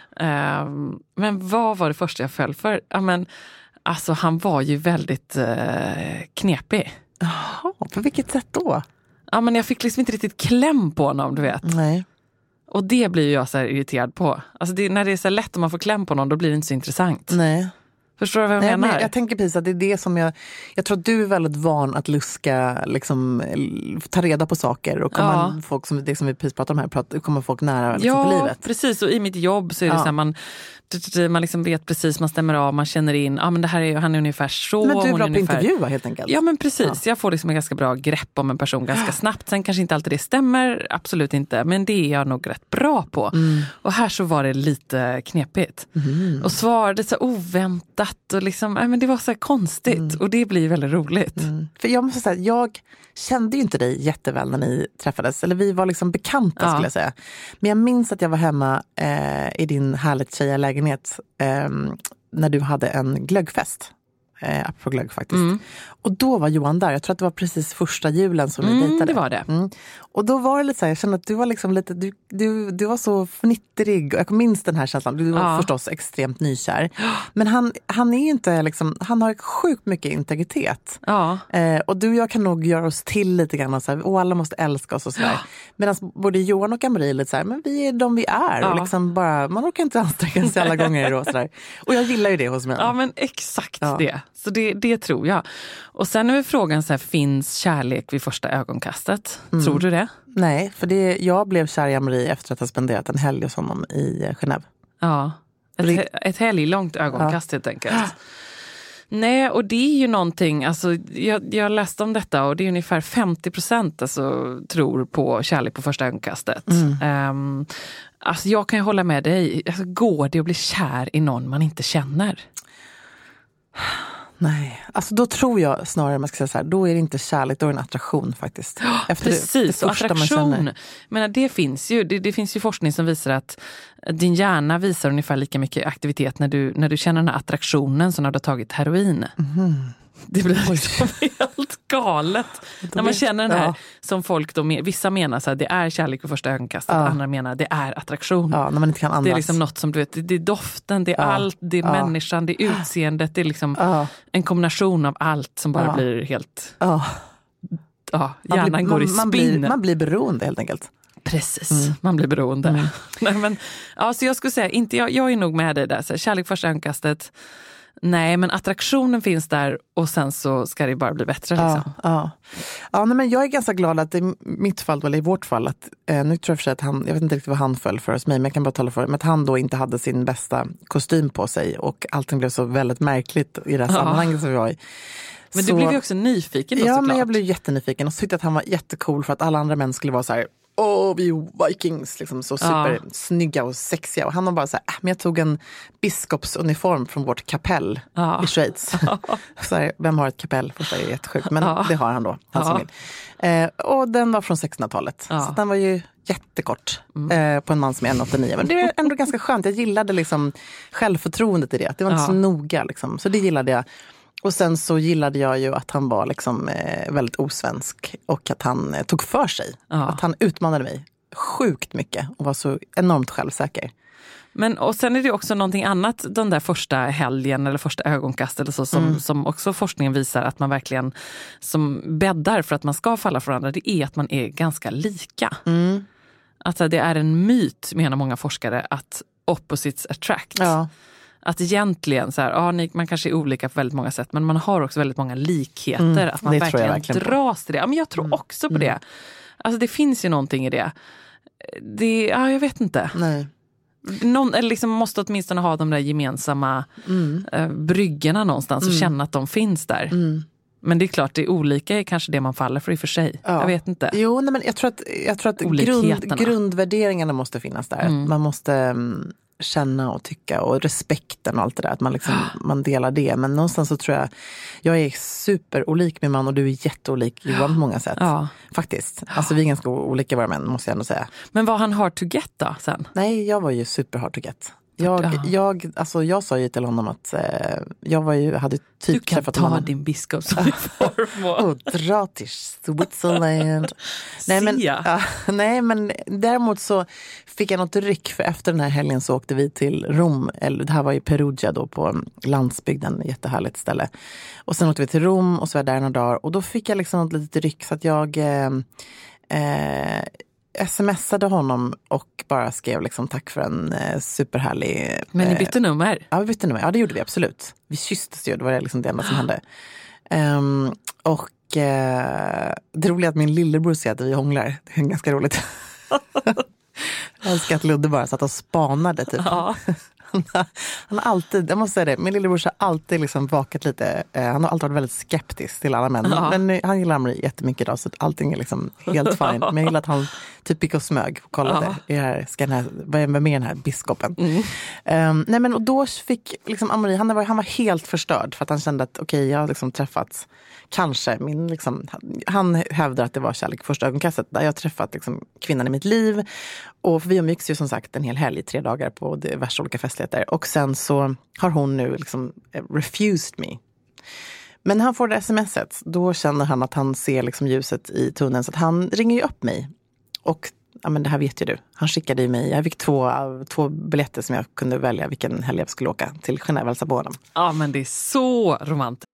Um, men vad var det första jag föll för? Ja, men, alltså han var ju väldigt uh, knepig. Jaha, på vilket sätt då? Ja, men jag fick liksom inte riktigt kläm på honom, du vet. Nej. Och det blir jag så här irriterad på. Alltså det, när det är så lätt om man får kläm på någon, då blir det inte så intressant. Nej. Förstår du vad jag Nej, menar? Men jag tänker precis att det är det som jag... Jag tror att du är väldigt van att luska, liksom, ta reda på saker. Och kommer ja. folk som, det som vi precis pratar om här, pratar, kommer folk nära liksom, ja, på livet. Ja, precis. Och i mitt jobb så är det ja. så här, man... Man liksom vet precis, man stämmer av, man känner in, ja ah, men det här är, han är ungefär så. Men du är bra på ungefär... intervjua helt enkelt. Ja men precis, ja. jag får liksom en ganska bra grepp om en person ganska snabbt. Sen kanske inte alltid det stämmer, absolut inte. Men det är jag nog rätt bra på. Mm. Och här så var det lite knepigt. Mm. Och svarade så oväntat och liksom, nej men det var så här konstigt. Mm. Och det blir väldigt roligt. Mm. För jag måste säga, jag kände ju inte dig jätteväl när ni träffades. Eller vi var liksom bekanta ja. skulle jag säga. Men jag minns att jag var hemma eh, i din härligt tjeja lägenhet eh, när du hade en glöggfest. Eh, apropå glögg faktiskt. Mm. Och då var Johan där. Jag tror att det var precis första julen som vi mm, dejtade. det var det. Mm. Och då var det lite så här, jag kände att du var liksom lite, du, du, du var så fnittrig. Och jag minns den här känslan. Du var ja. förstås extremt nykär. Men han, han är ju inte liksom, han har sjukt mycket integritet. Ja. Eh, och du och jag kan nog göra oss till lite grann och så här, och alla måste älska oss och sådär. Ja. Medan både Johan och Amarie lite så här, men vi är de vi är. Ja. Och liksom bara, man orkar inte anstränga sig alla gånger och sådär. Och jag gillar ju det hos mig. Ja men exakt ja. det. Så det, det tror jag. Och sen är frågan så här, finns kärlek vid första ögonkastet? Mm. Tror du det? Nej, för det, jag blev kär i Amarie efter att ha spenderat en helg hos honom i Genève. Ja, ett, ett helglångt ögonkast ja. helt enkelt. Nej, och det är ju någonting, alltså jag, jag läste om detta och det är ungefär femtio procent alltså, tror på kärlek på första ögonkastet. Mm. Um, alltså jag kan ju hålla med dig, alltså, går det att bli kär i någon man inte känner? Nej, alltså då tror jag snarare man ska säga så här, då är det inte kärlek, då är det en attraktion faktiskt. Efter Precis, det, det och attraktion, men det finns ju det, det finns ju forskning som visar att din hjärna visar ungefär lika mycket aktivitet när du, när du känner den här attraktionen som när du har tagit heroin. Mm. Det blir liksom helt galet. När man känner den här, ja. Som folk då, vissa menar så här, det är kärlek på första ögonkastet, ja. Andra menar det är attraktion. Ja, när man inte kan andas. Det är liksom något som du vet, det, det är doften, det är ja. Allt, det är ja. Människan, det är utseendet, det är liksom ja. En kombination av allt som bara ja. Blir helt... Ja. Ja, hjärnan man blir, går i man, man spinn. Blir, man blir beroende helt enkelt. Precis, mm. man blir beroende. Mm. Nej, men, ja, så jag skulle säga, inte, jag, jag är nog med dig där. Så här, kärlek första ögonkastet. Nej, men attraktionen finns där och sen så ska det bara bli bättre. Liksom. Ja, ja. ja nej, men jag är ganska glad att i mitt fall, eller i vårt fall, att, eh, nu tror jag för sig att han, jag vet inte riktigt vad han föll för hos mig, men jag kan bara tala för men att han då inte hade sin bästa kostym på sig och allting blev så väldigt märkligt i det här ja. Sammanhanget som vi var i. Men så, du blev ju också nyfiken då, ja, såklart. Men jag blev jättenyfiken och tyckte att han var jättecool för att alla andra män skulle vara så här: åh, vi är Vikings, liksom så supersnygga ja. Och sexiga. Och han var bara så här, äh, men jag tog en biskopsuniform från vårt kapell ja. I Schweiz. Ja. Så här, vem har ett kapell? Första är jättesjukt, men ja. Det har han då, han som vill. Eh, och den var från sextonhundratalet. Ja. Så den var ju jättekort mm. eh, på en man som är ett komma åttionio. Men det är ändå ganska skönt. Jag gillade liksom självförtroendet i det. Det var inte ja. Så noga liksom. Så det gillade jag. Och sen så gillade jag ju att han var liksom eh, väldigt osvensk och att han eh, tog för sig. Ja. Att han utmanade mig sjukt mycket och var så enormt självsäker. Men och sen är det också någonting annat den där första helgen eller första ögonkast eller så som, mm. som också forskningen visar att man verkligen som bäddar för att man ska falla för varandra, det är att man är ganska lika. Mm. Alltså det är en myt, menar många forskare, att opposites attract. Ja. Att egentligen så här, ja, ni, man kanske är olika på väldigt många sätt, men man har också väldigt många likheter. Mm, att man verkligen, verkligen dras till det. Ja, men jag tror mm. också på mm. det. Alltså det finns ju någonting i det. Det, ja, jag vet inte. Nej. Någon, eller liksom måste åtminstone ha de där gemensamma mm. eh, bryggorna någonstans och mm. känna att de finns där. Mm. Men det är klart, det är olika är kanske det man faller för i och för sig. Ja. Jag vet inte. Jo, nej, men jag tror att, jag tror att grund, grundvärderingarna måste finnas där. Mm. Man måste um, känna och tycka och respekten och allt det där. Att man, liksom, man delar det. Men någonstans så tror jag, jag är superolik min man och du är jätteolik Johan på många sätt. Ja. Faktiskt. Alltså vi är ganska olika våra män, måste jag ändå säga. Men var han hard to get då sen? Nej, jag var ju super hard to get. Jag, ja. jag, alltså jag sa ju till honom att eh, jag var ju, hade typ du kan träffat ta honom. Din biskopsuniform och... och dra till Switzerland. nej, men, ja, nej men däremot så fick jag något ryck, för efter den här helgen så åkte vi till Rom, eller det här var ju Perugia då på landsbygden, jättehärligt ställe. Och sen åkte vi till Rom och så var jag där några dagar och då fick jag liksom något litet ryck så att jag eh, eh, smsade honom och bara skrev liksom tack för en eh, superhärlig... Men ni bytte nummer? Ja, vi bytte nummer. Ja, det gjorde vi absolut. Vi kysstes ju, det var liksom det enda som hände. Um, och eh, det roliga är att min lillebror säger att vi hånglar. Det är ganska roligt. Jag älskar att Ludde bara satt och spanade typ. Ja. Han har alltid, jag måste säga det, min lillebror har alltid liksom vakat lite, eh, han har alltid varit väldigt skeptisk till alla män, ja. men han gillar mig jättemycket idag så att allting är liksom helt fine, men jag gillar att han typ gick och smög och kollade, ja. här, ska den här, vad är med den här biskopen? Mm. Um, nej men och då fick liksom Amori, han var, han var helt förstörd för att han kände att okej, okay, jag har liksom träffats kanske, min liksom, han hävdar att det var kärlek första ögonkastet där jag träffat liksom kvinnan i mitt liv och vi umgicks ju som sagt en hel helg, tre dagar på diverse olika festligheter och sen så har hon nu liksom refused me. Men när han får det smset, då känner han att han ser liksom ljuset i tunneln så att han ringer ju upp mig och ja, men det här vet ju du. Han skickade ju mig, jag fick två, två biljetter som jag kunde välja vilken helg jag skulle åka till Genève, hälsa på honom. Ja, men det är så romantiskt.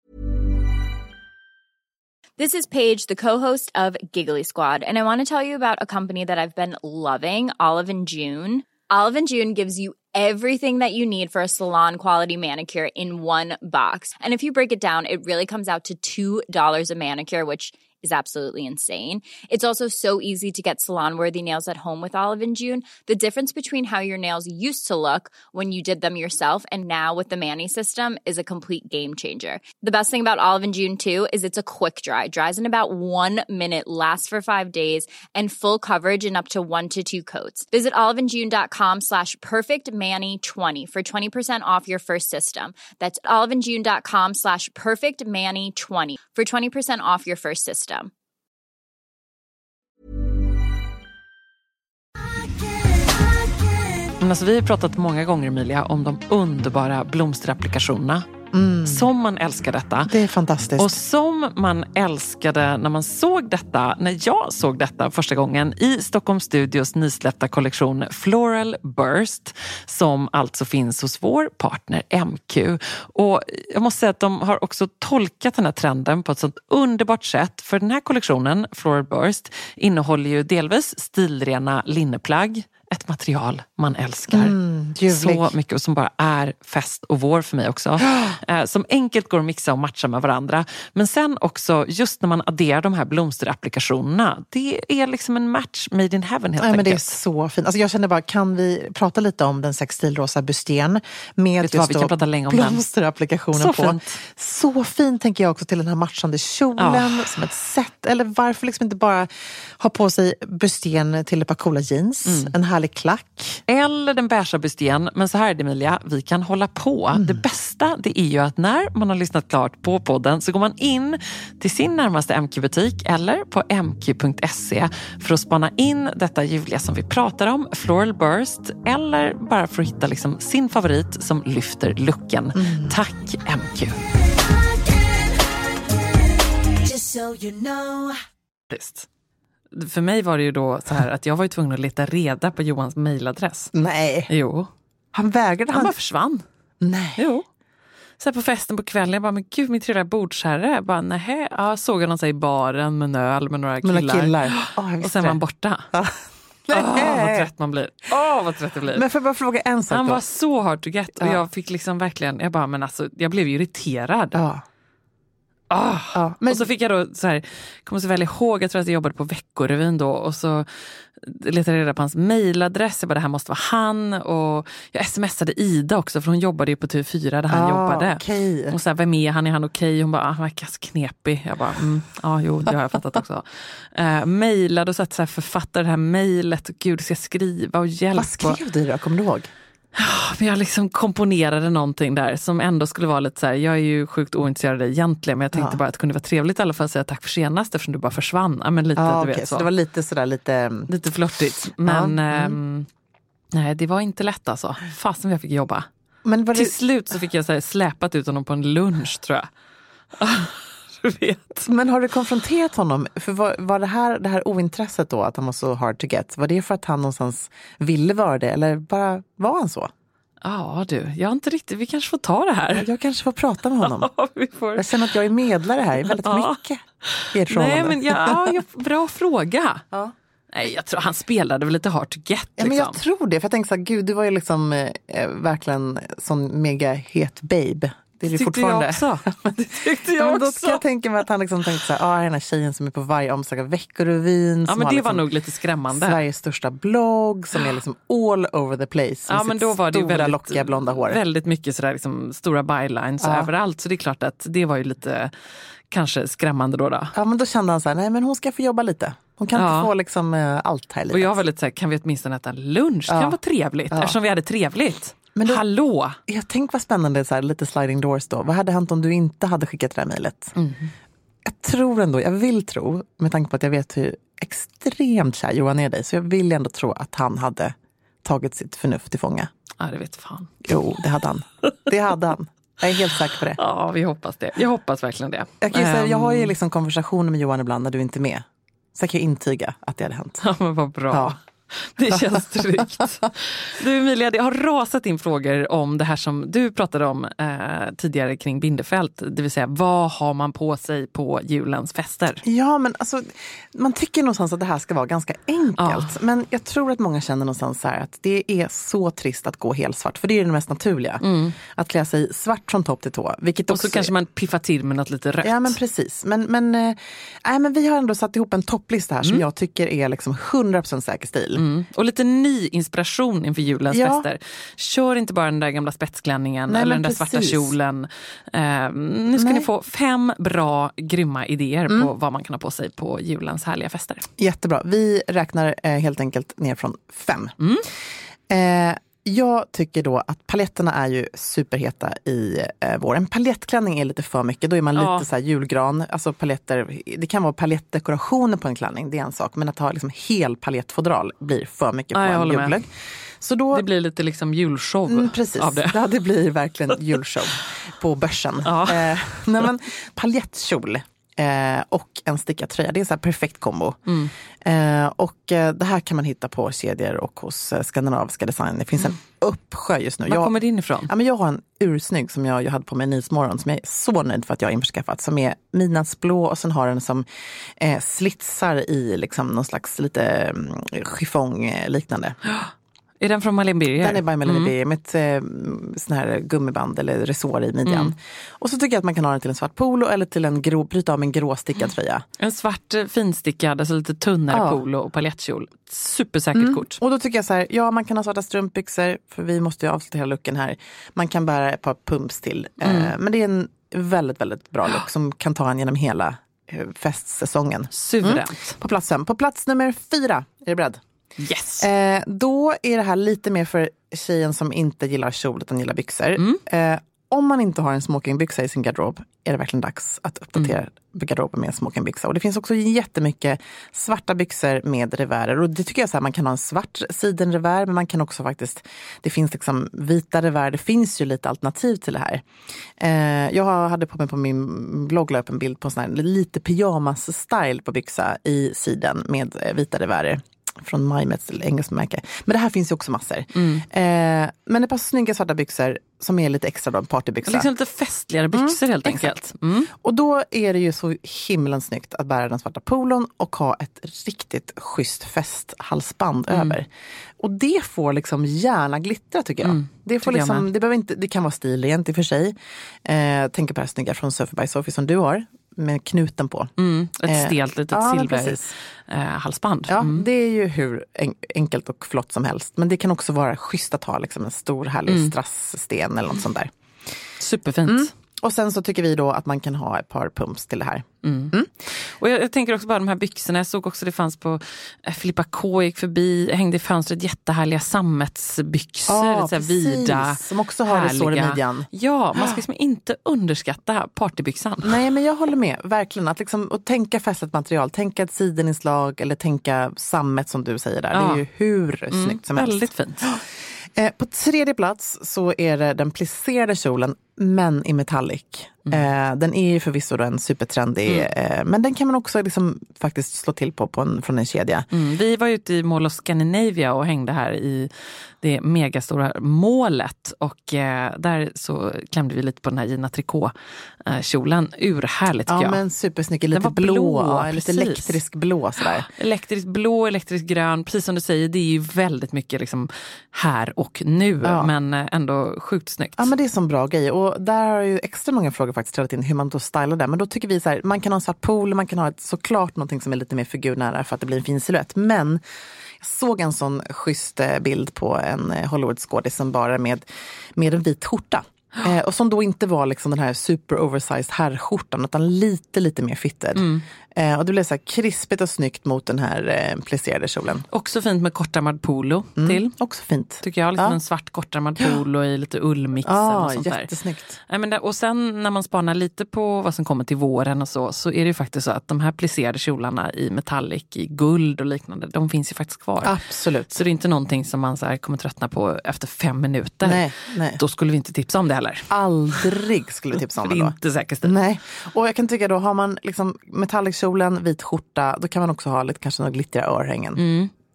This is Paige, the co-host of Giggly Squad, and I want to tell you about a company that I've been loving, Olive and June. Olive and June gives you everything that you need for a salon-quality manicure in one box. And if you break it down, it really comes out to two dollars a manicure, which is absolutely insane. It's also so easy to get salon-worthy nails at home with Olive and June. The difference between how your nails used to look when you did them yourself and now with the Mani system is a complete game changer. The best thing about Olive and June too is it's a quick dry. Dries in about one minute, lasts for five days, and full coverage in up to one to two coats. Visit oliveandjune.com slash perfectmani20 for twenty percent off your first system. That's oliveandjune.com slash perfectmani20 for twenty percent off your first system. Men alltså, vi har pratat många gånger, Emilia, om de underbara blomsterapplikationerna. Mm. Som man älskar detta. Det är fantastiskt. Och som man älskade när man såg detta, när jag såg detta första gången i Stockholm Studios nysläppta kollektion Floral Burst, som alltså finns hos vår partner M Q. Och jag måste säga att de har också tolkat den här trenden på ett sånt underbart sätt. För den här kollektionen, Floral Burst, innehåller ju delvis stilrena linneplagg. Ett material man älskar mm, så mycket och som bara är fest och vår för mig också. eh, som enkelt går att mixa och matcha med varandra. Men sen också, just när man adderar de här blomsterapplikationerna, det är liksom en match made in heaven helt Nej, enkelt. Men det är så fint. Alltså jag känner bara, kan vi prata lite om den sextilrosa busten med Vet just vad, vi kan prata länge om blomsterapplikationen så på. Fint. Så fint tänker jag också till den här matchande kjolen oh. som ett sätt. Eller varför liksom inte bara ha på sig busten till ett par coola jeans, mm. en härlig klack. Eller den beiga busten. Men så här är det, Emilia, vi kan hålla på. Mm. Det bästa det är ju att när man har lyssnat klart på podden så går man in till sin närmaste M Q-butik eller på m q punkt se för att spana in detta ljuvliga som vi pratar om, Floral Burst, eller bara för att hitta liksom sin favorit som lyfter looken. Mm. Tack M Q! Just so you know. Just. För mig var det ju då så här att jag var ju tvungen att leta reda på Johans mejladress. Nej. Jo. Han vägrade. Han, han bara försvann. Nej. Jo. Så här på festen på kvällen, jag bara, men gud, min trevliga bordsherre. Jag bara, nej, ja, såg jag någon sig i baren med en öl med några killar. Med några killar. Oh, och sen var han borta. Ja. Åh, oh, vad trött man blir. Åh, oh, vad trött det blir. Men får jag bara fråga en sak Han då? var så hard to get. Och ja. jag fick liksom verkligen, jag bara, men alltså, jag blev ju irriterad. Ja. Oh. Ja, men... Och så fick jag då så här, kommer så väl ihåg, jag tror att jag jobbade på Veckorevyn då, och så letade jag reda på hans mejladress. Jag bara, det här måste vara han. Och jag smsade Ida också, för hon jobbade ju på T V fyra där han ah, jobbade. Okay. Och så här, vem är han? Är han okej? Okay? Hon bara, ah, han verkar knepig. Jag bara, mm, ja, jo, det har jag fattat också. Uh, mejlade och så att så här, författade det här mejlet. Och gud, ska jag skriva och hjälpa. Vad skrev du då? Kommer du ihåg? Men jag liksom komponerade någonting där som ändå skulle vara lite så här, jag är ju sjukt ointresserad av dig egentligen, men jag tänkte ja. bara att det kunde vara trevligt i alla fall att säga tack för senast eftersom du bara försvann. Ja, men lite, ja, du okay. vet så. så. Det var lite sådär, lite... Lite flörtigt. Men ja. mm. ähm, nej, det var inte lätt alltså. Fast som jag fick jobba. Men var det... Till slut så fick jag så här, släpat ut honom på en lunch, tror jag. Du vet. Men har du konfronterat honom? För var, var det här det här ointresset då, att han var så hard to get? Var det för att han någonstans ville vara det? Eller bara var han så? Ja du, jag har inte riktigt, vi kanske får ta det här. Jag kanske får prata med honom. Ja, vi får. Jag känner att jag är medlare här väldigt ja. mycket. Nej, men ja, ja, bra fråga. Ja. Nej, jag tror han spelade väl lite hard to get. Liksom. Ja, men jag tror det, för jag tänkte så här, gud, du var ju liksom eh, verkligen sån mega het babe. Det är det fortfarande. Jag också. Det tyckte jag ja, men då också. ska jag tänka mig att han liksom tänkte så här, ah, den här tjejen som är på varje omslag av Veckorevyn. Ja, men det liksom var nog lite skrämmande. Sveriges största blogg som är liksom all over the place. Ja, men då var det ju väldigt, lockiga blonda hår. Väldigt mycket sådär liksom stora bylines ja. överallt. Så det är klart att det var ju lite kanske skrämmande då. då. Ja, men då kände han så här, nej men hon ska få jobba lite. Hon kan ja. inte få liksom uh, allt här i livet. Och jag var lite så här, kan vi åtminstone äta lunch? Ja. Det kan vara trevligt, ja. eftersom vi hade trevligt. Men då, hallå! Jag tänkte vad spännande, så här, lite sliding doors då. Vad hade hänt om du inte hade skickat det här mejlet? Mm. Jag tror ändå, jag vill tro, med tanke på att jag vet hur extremt kär Johan är dig, så jag vill ändå tro att han hade tagit sitt förnuft till fånga. Ja, det vet fan. Jo, det hade han. Det hade han. Jag är helt säker på det. Ja, vi hoppas det. Jag hoppas verkligen det. Jag, kan ju säga, jag har ju liksom konversationer med Johan ibland när du inte är med. Så jag kan jag intyga att det hade hänt. Ja, men vad bra. Ja. Det känns tryggt. Du Emilia, det har rasat in frågor om det här som du pratade om eh, tidigare kring bindefält. Det vill säga, vad har man på sig på julens fester? Ja, men alltså, man tycker någonstans att det här ska vara ganska enkelt. Ja. Men jag tror att många känner någonstans så här att det är så trist att gå helt svart. För det är det mest naturliga. Mm. Att klä sig svart från topp till tå. Vilket och också så kanske man piffar till med något lite rött. Ja, men precis. Men, men, äh, men vi har ändå satt ihop en topplista här mm. som jag tycker är liksom hundra procent säker stil. Mm. Och lite ny inspiration inför julens ja. fester. Kör inte bara den där gamla spetsklänningen Nej, eller den där precis. svarta kjolen. Eh, nu ska Nej. ni få fem bra, grymma idéer mm. på vad man kan ha på sig på julens härliga fester. Jättebra. Vi räknar eh, helt enkelt ner från fem. Mm. Eh, Jag tycker då att paletterna är ju superheta i eh, vår. En palettklänning är lite för mycket. Då är man ja. lite så här julgran. Alltså paletter, det kan vara palettdekorationer på en klänning, det är en sak. Men att ha liksom hel palettfodral blir för mycket ja, på en julglögg. Så då, det blir lite liksom julshow mm, precis. av det. Ja, det blir verkligen julshow på börsen. Ja. Eh, nej, men palettkjol. Eh, och en stickad tröja. Det är en så här perfekt kombo. Mm. Eh, och eh, det här kan man hitta på kedjor och hos eh, skandinaviska design. Det finns en uppsjö just nu. Var jag, kommer det in ifrån? Ja, men jag har en ursnygg som jag, jag hade på mig i Nyhetsmorgon som jag är så nöjd för att jag har införskaffat. Som är midnattsblå och sen har den som eh, slitsar i liksom någon slags lite mm, chiffong eh, liknande. Är den från Malin Birger? Den är by Malin Birger med ett eh, sån här gummiband eller resår i midjan. Mm. Och så tycker jag att man kan ha den till en svart polo eller till en grå, bryta av en gråstickad tröja. En svart finstickad, alltså lite tunnare ja. polo och paljettkjol. Supersäkert mm. kort. Och då tycker jag så här, ja man kan ha svarta strumpbyxor för vi måste ju avsluta hela looken här. Man kan bära ett par pumps till. Mm. Eh, men det är en väldigt, väldigt bra look som kan ta en genom hela eh, festsäsongen. Suveränt. Mm. På plats fem. På plats nummer fyra, är du beredd? Yes. Eh, då är det här lite mer för tjejen som inte gillar kjol utan gillar byxor. Mm. Eh, om man inte har en smokingbyxa i sin garderob är det verkligen dags att uppdatera mm. garderoben med en smokingbyxa. Och det finns också jättemycket svarta byxor med revärer. Och det tycker jag så här, man kan ha en svart sidenrevär men man kan också faktiskt, det finns liksom vita revär. Det finns ju lite alternativ till det här. Eh, jag hade på mig på min blogg upp en bild på sån här lite pyjamas-style på byxa i siden med eh, vita revärer. Från Mymets engelska märke. Men det här finns ju också massor. Mm. Eh, men ett par snygga svarta byxor som är lite extra då, partybyxor. Liksom lite festligare byxor mm, helt enkelt. Mm. Och då är det ju så himlen snyggt att bära den svarta polon och ha ett riktigt schysst festhalsband mm. över. Och det får liksom gärna glittra tycker jag. Mm, det, får liksom, jag det, behöver inte, det kan vara stiligent i och för sig. Eh, tänker på det här snygga från Sophie by Sophie som du har. Med knuten på. Mm, ett stelt litet eh, silver ja, eh, halsband. Ja, mm. det är ju hur en- enkelt och flott som helst. Men det kan också vara schysst att ha liksom en stor härlig mm. strasssten eller något sånt där. Superfint. Mm. Och sen så tycker vi då att man kan ha ett par pumps till det här. Mm. Mm. Och jag, jag tänker också bara de här byxorna. Jag såg också det fanns på eh, Filippa K gick förbi. Hängde i fönstret jättehärliga sammetsbyxor. Ja, så här vida. Som också har det så i midjan. Ja, man ska liksom inte underskatta partybyxan. Nej, men jag håller med. Verkligen. Att liksom, att tänka fästet material. Tänka ett sideninslag eller tänka sammet som du säger där. Ja. Det är ju hur mm, snyggt som helst. Väldigt fint. Eh, på tredje plats så är det den plisserade kjolen, men i metallic. Mm. Eh, den är ju förvisso då en supertrendig, mm. eh, men den kan man också liksom faktiskt slå till på, på en, från en kedja. Mm. Vi var ute i Mall of Scandinavia och hängde här i det megastora målet och eh, där så klämde vi lite på den här Gina Tricot-kjolen. Urhärligt tycker ja, jag. Ja, men supersnygg. Lite blå, blå lite elektrisk blå sådär. Elektrisk blå, elektrisk grön. Precis som du säger, det är ju väldigt mycket liksom här och nu, ja. Men ändå sjukt snyggt. Ja, men det är som bra grej. Och där har ju extra många frågor faktiskt trillat in hur man då stylar det. Men då tycker vi så här, man kan ha en svart pool, man kan ha ett, såklart någonting som är lite mer figurnära för att det blir en fin silhuett. Men jag såg en sån schysst bild på en Hollywood-skådis som bara med, med en vit skjorta. Eh, och som då inte var liksom den här super oversized herrskjortan utan lite, lite mer fitted. Mm. Eh, och det blev så här krispigt och snyggt mot den här eh, plisserade kjolen. Också fint med kortärmad polo mm. till. Också fint. Tycker jag, liksom ja. En svart kortärmad polo i lite ullmix ja, och sånt där. Jättesnyggt. Ja, men det, och sen när man spanar lite på vad som kommer till våren och så, så är det ju faktiskt så att de här plisserade kjolarna i metallic, i guld och liknande, de finns ju faktiskt kvar. Absolut. Så det är inte någonting som man så här kommer tröttna på efter fem minuter. Nej, nej. Då skulle vi inte tipsa om det heller. Aldrig skulle vi tipsa om det då. Det är inte säkert. Nej. Och jag kan tycka då, har man liksom metallic-kjolen, vit skjorta, då kan man också ha lite kanske några glittriga örhängen. Mm.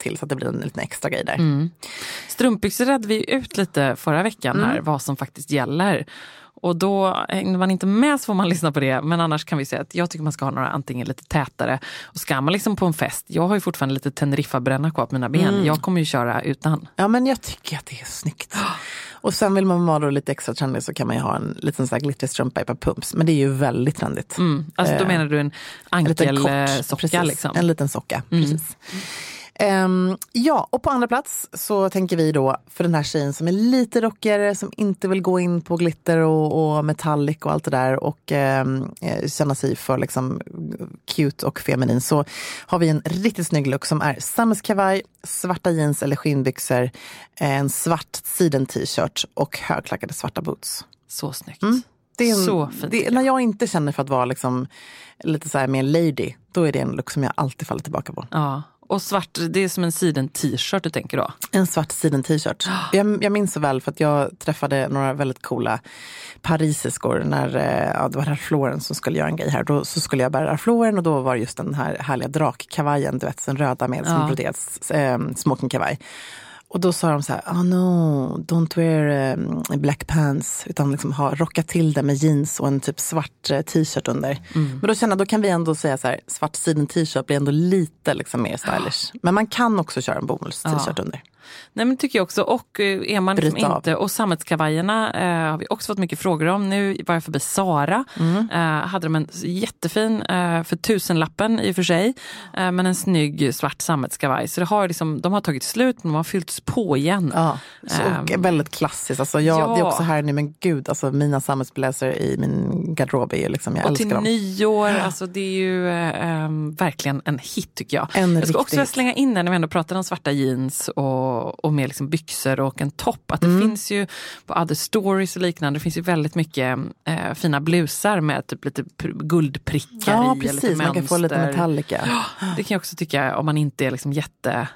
till så att det blir en liten extra grej där. Mm. Strumpbyxor redde vi ut lite förra veckan här, Mm. vad som faktiskt gäller. Och då hängde man inte med så får man lyssna på det. Men annars kan vi säga att jag tycker man ska ha några antingen lite tätare. Och ska man liksom på en fest, jag har ju fortfarande lite Teneriffa-bränna kvar på mina ben. Mm. Jag kommer ju köra utan. Ja, men jag tycker att det är snyggt. Och sen vill man vara då lite extra trendig så kan man ju ha en liten sån här glittrig strumpa i par pumps. Men det är ju väldigt trendigt. Mm. Alltså då Eh, menar du en en liten kort, ankelsocka precis. liksom. En liten socka, Mm. precis. Um, ja, och på andra plats så tänker vi då för den här tjejen som är lite rockigare, som inte vill gå in på glitter och, och metallic och allt det där och um, känna sig för liksom cute och feminin, så har vi en riktigt snygg look som är sammetskavaj, svarta jeans eller skinnbyxor, en svart siden t-shirt och högklackade svarta boots. Så snyggt. Mm. Det är en, Så fint. det, när jag inte känner för att vara liksom lite så här mer lady, då är det en look som jag alltid faller tillbaka på. Ja. Och svart, det är som en siden t-shirt du tänker då? En svart siden t-shirt. Jag, jag minns så väl för att jag träffade några väldigt coola parisiskor när ja, det var Ralph Lauren som skulle göra en grej här. Då så skulle jag bära Ralph Lauren och då var just den här härliga drakkavajen, du vet, den röda med som Ja. broderats eh, smokingkavaj. Och då sa de så här, oh no, don't wear um, black pants, utan liksom ha rockat till det med jeans och en typ svart uh, t-shirt under. Mm. Men då känner jag, då kan vi ändå säga så här, svart siden t-shirt blir ändå lite liksom mer stylish. Men man kan också köra en bomull t-shirt Ja. under. Nej, men tycker jag också. Och eh, är man liksom Bryta av. inte, och sammetskavajerna eh, har vi också fått mycket frågor om. Nu var jag förbi Sara. Mm. Eh, hade de en jättefin eh, för tusenlappen i och för sig. Eh, men en snygg svart sammetskavaj. Så det har liksom, de har tagit slut men de har fyllts på igen. Ja, så, och Um, väldigt klassiskt. Alltså, jag, ja. Det är också här nu, men gud, alltså, mina sammetsbläser i min garderob är ju liksom, jag och älskar till dem. nyår, alltså det är ju eh, verkligen en hit tycker jag. En jag ska också riktig vilja hit. slänga in när vi ändå pratar om svarta jeans och, och med liksom byxor och en topp. Att det Mm. finns ju på Other Stories och liknande, det finns ju väldigt mycket eh, fina blusar med typ lite pr- guldprickar Ja, i. precis. Lite Man kan få lite mönster. metallica. Det kan jag också tycka om man inte är liksom jätte...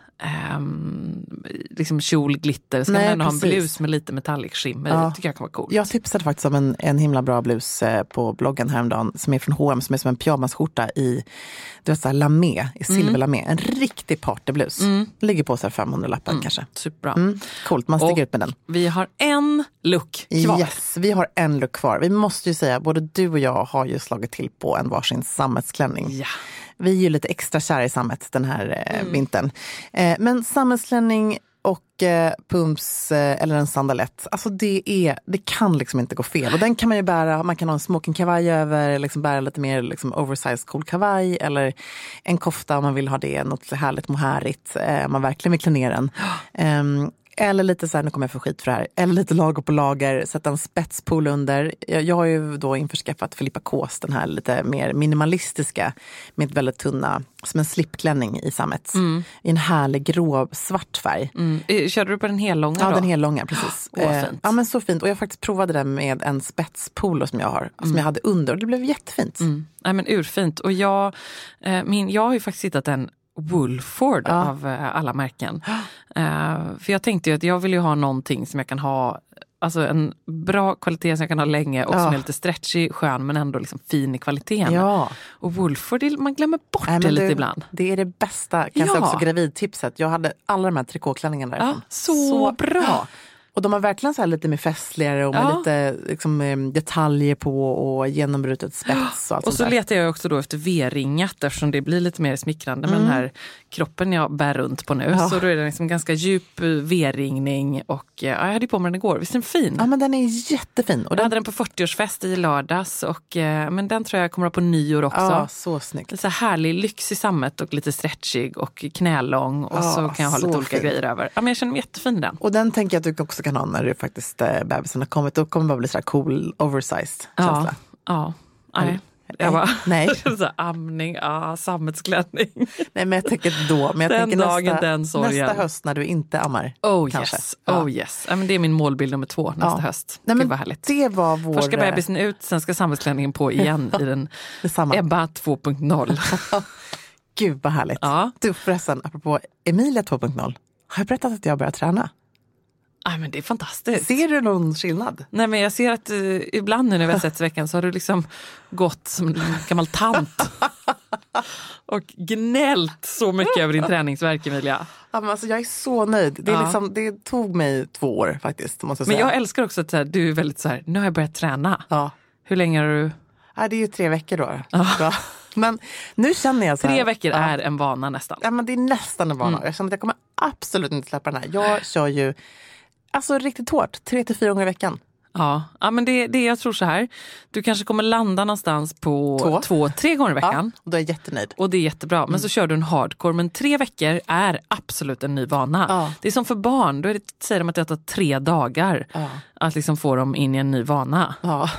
Um, liksom kjol, glitter. Ska Nej, man ändå ha en precis. blus med lite metallic skimmer. Ja. Det tycker jag kan vara coolt. Jag tipsade faktiskt om en, en himla bra blus eh, på bloggen häromdagen som är från H och M, som är som en pyjamasskjorta i, du vet, så här lamé, i silverlamé. En riktig partyblus. Mm. Ligger på så här femhundra lappar kanske. Superbra. Mm. Coolt, man stiger Och ut med den. vi har en look kvar. Yes, vi har en look kvar. Vi måste ju säga, både du och jag har ju slagit till på en varsin sammetsklänning. Ja. Vi är ju lite extra kära i sammet den här eh, Mm. vintern. Eh, men sammetsklänning och eh, pumps eh, eller en sandalett, alltså det, är, det kan liksom inte gå fel. Och den kan man ju bära, man kan ha en smokingkavaj över, liksom bära lite mer liksom oversized cool kavaj eller en kofta om man vill ha det, något härligt mohärigt, eh, om man verkligen vill klä ner den. Um, Eller lite så här, nu kommer jag få skit för det här. Eller lite lager på lager, sätta en spetspool under. Jag, jag har ju då införskaffat Filippa Kås, den här lite mer minimalistiska med väldigt tunna, som en slipklänning i sammet. Mm. I en härlig grå svart färg. Mm. Eh, Körde du på den hellånga Ja, då? den hellånga, precis. Åh, vad eh, fint. ja, men så fint. Och jag faktiskt provade den med en spetspolo som jag har, som jag hade under. Och det blev jättefint. Mm. Nej, men urfint. Och jag, eh, min, jag har ju faktiskt hittat en Woolford Ja. av eh, alla märken. Eh, för jag tänkte ju att jag vill ju ha någonting som jag kan ha, alltså en bra kvalitet som jag kan ha länge och Ja. som är lite stretchy, skön men ändå liksom fin i kvaliteten. Ja. Och Woolford, det- man glömmer bort Nej, det men lite du, ibland. Det är det bästa, kanske Ja. också gravidtipset. Jag hade alla de här trikåklänningarna Ja, därifrån. så bra. Och de har verkligen så här lite mer festligare och med Ja. lite liksom, eh, detaljer på och genombrutet spets och allt Och så sånt där. letar jag också då efter V-ringat eftersom det blir lite mer smickrande med den här kroppen jag bär runt på nu. Mm. Ja. Så då är det liksom ganska djup eh, V-ringning och eh, ja, jag hade på mig den igår. Visst är den fin? Ja, men den är jättefin. Och Jag den, hade den på fyrtioårsfest i lördags och eh, men den tror jag kommer att ha på nyår också. ja, så snyggt. Lite så här härlig lyx i sammet och lite stretchig och knälång och Ja, så kan jag ha så lite olika fin. grejer över. Ja, men jag känner mig jättefin i den. Och den tänker jag att du också kan ha när du faktiskt eh, bebisen har kommit. Då kommer det bara bli så här cool, oversized Ja, känsla. ja. Nej. Nej. Jag bara, Nej. så här, amning, ah, sammetsklänning. Nej, men jag tänker då. Men jag Den tänker dagen, nästa, den sorgen. nästa höst när du inte ammar. Oh kanske. yes, Ja. oh yes. Ja, men det är min målbild nummer två nästa Ja. höst. Nej, Gud men vad härligt. det var vår... Först ska bebisen ut, sen ska sammetsklänningen på igen i den Detsamma. Ebba två punkt noll. Gud vad härligt. Ja. Du förresten, apropå Emilia två punkt noll. Har jag berättat att jag börjar träna? Nej, men det är fantastiskt. Ser du någon skillnad? Nej, men jag ser att uh, ibland nu när vi har sett i veckan så har du liksom gått som en gammal tant och gnällt så mycket över din träningsvärk, Emilia. Ja, men alltså, jag är så nöjd. Det, är Ja. liksom, det tog mig två år faktiskt, måste jag säga. Men jag älskar också att så här, du är väldigt så här, nu har jag börjat träna. Ja. Hur länge har du? Ja, det är ju tre veckor då. Ja. Men nu känner jag så här, Tre veckor ja. är en vana nästan. Ja, men det är nästan en vana. Mm. Jag känner att jag kommer absolut inte släppa den här. Jag kör ju alltså riktigt hårt, tre till fyra gånger i veckan. Ja, ja men det, det jag tror så här. Du kanske kommer landa någonstans på Två, två tre gånger i veckan. Ja, och då är jag jättenöjd. Och det är jättebra. Men så kör du en hardcore. Men tre veckor är absolut en ny vana. Ja. Det är som för barn. Då är det, säger de att det tar tre dagar Ja. att liksom få dem in i en ny vana. Ja.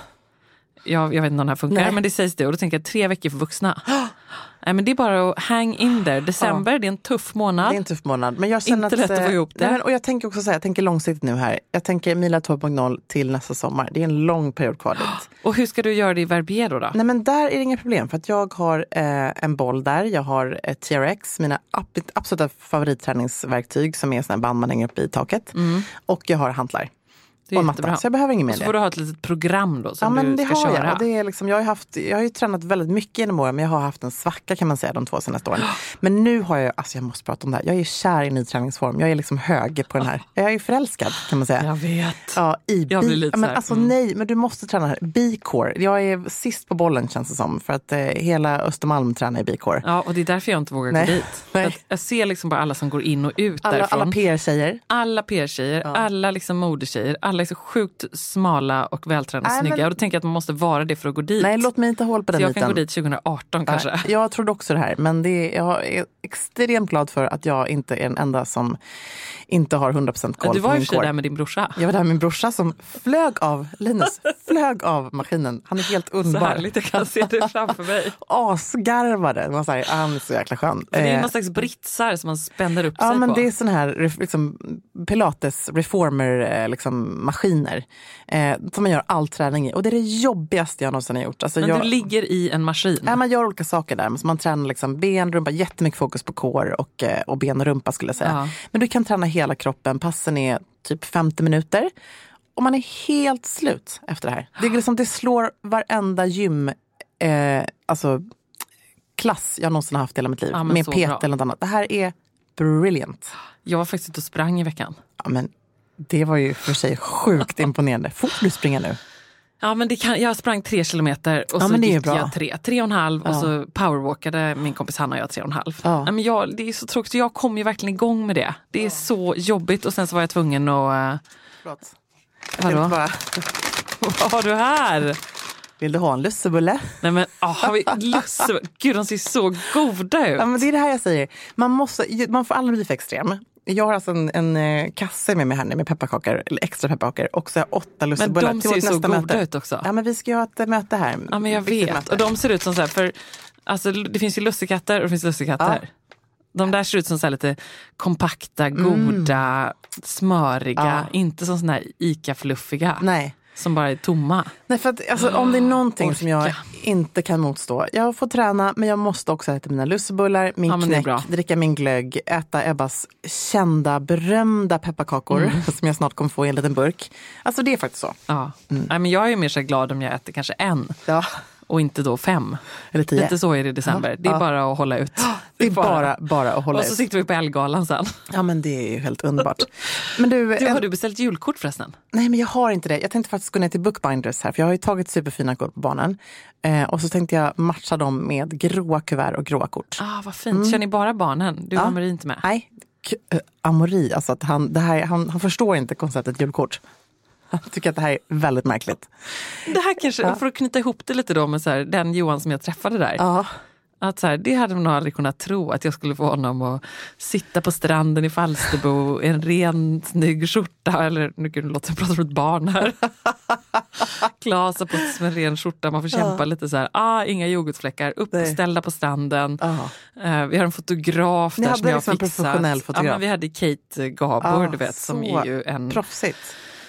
Jag, jag vet inte om det här funkar, Nej. men det sägs det. Och då tänker jag tre veckor för vuxna. Nej, men det är bara att hang in there. December, ja. Det är en tuff månad. Det är en tuff månad. Men jag känner Inte att, lätt att få ihop det. Nej, men, och jag tänker också så här, jag tänker långsiktigt nu här. Jag tänker Emilia två punkt noll till nästa sommar. Det är en lång period kvar dit. Och hur ska du göra det i Verbier då? då? Nej, men där är det inga problem. För att jag har eh, en boll där. Jag har ett T R X, mina ab- absoluta favoritträningsverktyg som är såna här band man hänger upp i taket. Mm. Och jag har hantlar. Det är och jättebra. matta, så jag behöver ingen mer. Och så får du ha ett litet program då som ja, men du det ska har köra. Jag. Och det är liksom, jag, har ju haft, jag har ju tränat väldigt mycket genom åren, men jag har haft en svacka kan man säga de två senaste åren. Men nu har jag, alltså jag måste prata om det här, jag är kär i ny träningsform. Jag är liksom hög på den här. Jag är förälskad kan man säga. Jag vet. Ja, i Jag blir bi- lite men så här, alltså mm. nej, men du måste träna här. B-core. Jag är sist på bollen känns det som. För att eh, hela Östermalm tränar i B-core. Ja, och det är därför jag inte vågar Nej. gå dit. Nej. Att jag ser liksom bara alla som går in och ut Alla, därifrån. alla P R-tjejer. Alla P R-tjejer, Ja. alla liksom modetjejer, alla är så sjukt smala och vältränade Nej, snygga. men- Och då tänker jag att man måste vara det för att gå dit. Nej, låt mig inte hålla på den så jag myten. kan gå dit tjugo arton kanske. Ja, jag trodde också det här, men det är, jag är extremt glad för att jag inte är den enda som inte har hundra procent koll Du på var ju min för sig core. där med din brorsa. Jag var där med min brorsa som flög av, Linus, flög av maskinen. Han är helt Så underbar. härligt, jag kan se det framför mig. Asgarvade. Man säger, han är så jäkla skön. För det är Eh, någon slags britsar som man spänner upp Ja, sig men på. det är sån här ref- liksom, pilates reformer eh, liksom, maskiner eh, som man gör all träning i. Och det är det jobbigaste jag någonsin har gjort. Alltså, Men jag, du ligger i en maskin. ja, man gör olika saker där. Så man tränar liksom ben, rumpa, jättemycket fokus på core och, eh, och ben och rumpa skulle jag säga. Ja. Men du kan träna hela kroppen. Passen är typ femtio minuter. Och man är helt slut efter det här. Det, är liksom, det slår varenda gym, eh, alltså klass jag någonsin har haft i hela mitt liv. Ja, men med så P T bra. eller något annat. Det här är brilliant. Jag var faktiskt ute och sprang i veckan. Ja, men det var ju för sig sjukt imponerande. Får du springa nu? Ja, men det kan, jag sprang tre kilometer och Ja, så men det är gick bra. jag tre. Tre och en halv och Ja. så powerwalkade min kompis Hanna och jag tre och en halv. Ja. Ja, men jag, det är så tråkigt, jag kom ju verkligen igång med det. Det är så jobbigt och sen så var jag tvungen att... Uh, Förlåt. vadå? Bara, Vad har du här? vill du ha en lussebulle? Nej men, oh, har vi lusse? Gud, de ser så goda ut. Ja, men det är det här jag säger. Man, måste, man får aldrig bli för extrem. Jag har alltså en, en eh, kasse med mig här nu med pepparkakor, eller extra pepparkakor. Och så har jag åtta Men lussebullar de till ser vårt så nästa goda möte. ut också. Ja, men vi ska ju ha ett möte här. Ja, men jag Viktigt vet. möte. Och de ser ut som så här, för alltså, det finns ju lussekatter och det finns lussekatter. Ja. De där ser ut som så här lite kompakta, goda, smöriga. Ja. Inte som såna här Ica-fluffiga. Nej. Som bara är tomma. Nej, för att alltså, om det är någonting som jag Orka. inte kan motstå. Jag får träna, men jag måste också äta mina lussebullar, min Ja, men det är knäck, bra. dricka min glögg, äta Ebbas kända, berömda pepparkakor Mm. som jag snart kommer få i en liten burk. Alltså det är faktiskt så. Ja. Nej, men jag är ju mer så glad om jag äter kanske en Ja. och inte då fem. Eller tio. Lite så är det i december. Ja. Det är Ja. bara att hålla ut. Det är bara, bara att hålla Och så ut. sitter vi på Ellegalan sen. Ja, men det är ju helt underbart. Men du, Du, en, har du beställt julkort förresten? nej, men jag har inte det. Jag tänkte faktiskt gå ner till Bookbinders här, för jag har ju tagit superfina kort på barnen. Eh, och så tänkte jag matcha dem med gråa kuvert och gråa kort. Ah, vad fint. Känner ni bara barnen? Du Ja. har Marie inte med? Nej, k- äh, Amori, alltså att han, det här, han, han förstår inte konceptet julkort. Han tycker att det här är väldigt märkligt. Det här kanske, Ja. för att knyta ihop det lite då med så här, den Johan som jag träffade där. Ja, Att så här, det hade man nog aldrig kunnat tro att jag skulle få honom att sitta på stranden i Falsterbo i en ren snygg skjorta, eller nu kan du låta mig prata om ett barn här. Klasa på sig med en ren skjorta, man får kämpa Ja. lite så här, ah, inga yoghurtfläckar, uppställda på stranden. ja. Eh, vi har en fotograf Ni där hade som jag har liksom en fixat. professionell fotograf. Ja, men vi hade Kate Gabor, Ah, du vet, som så är ju en... proffsigt.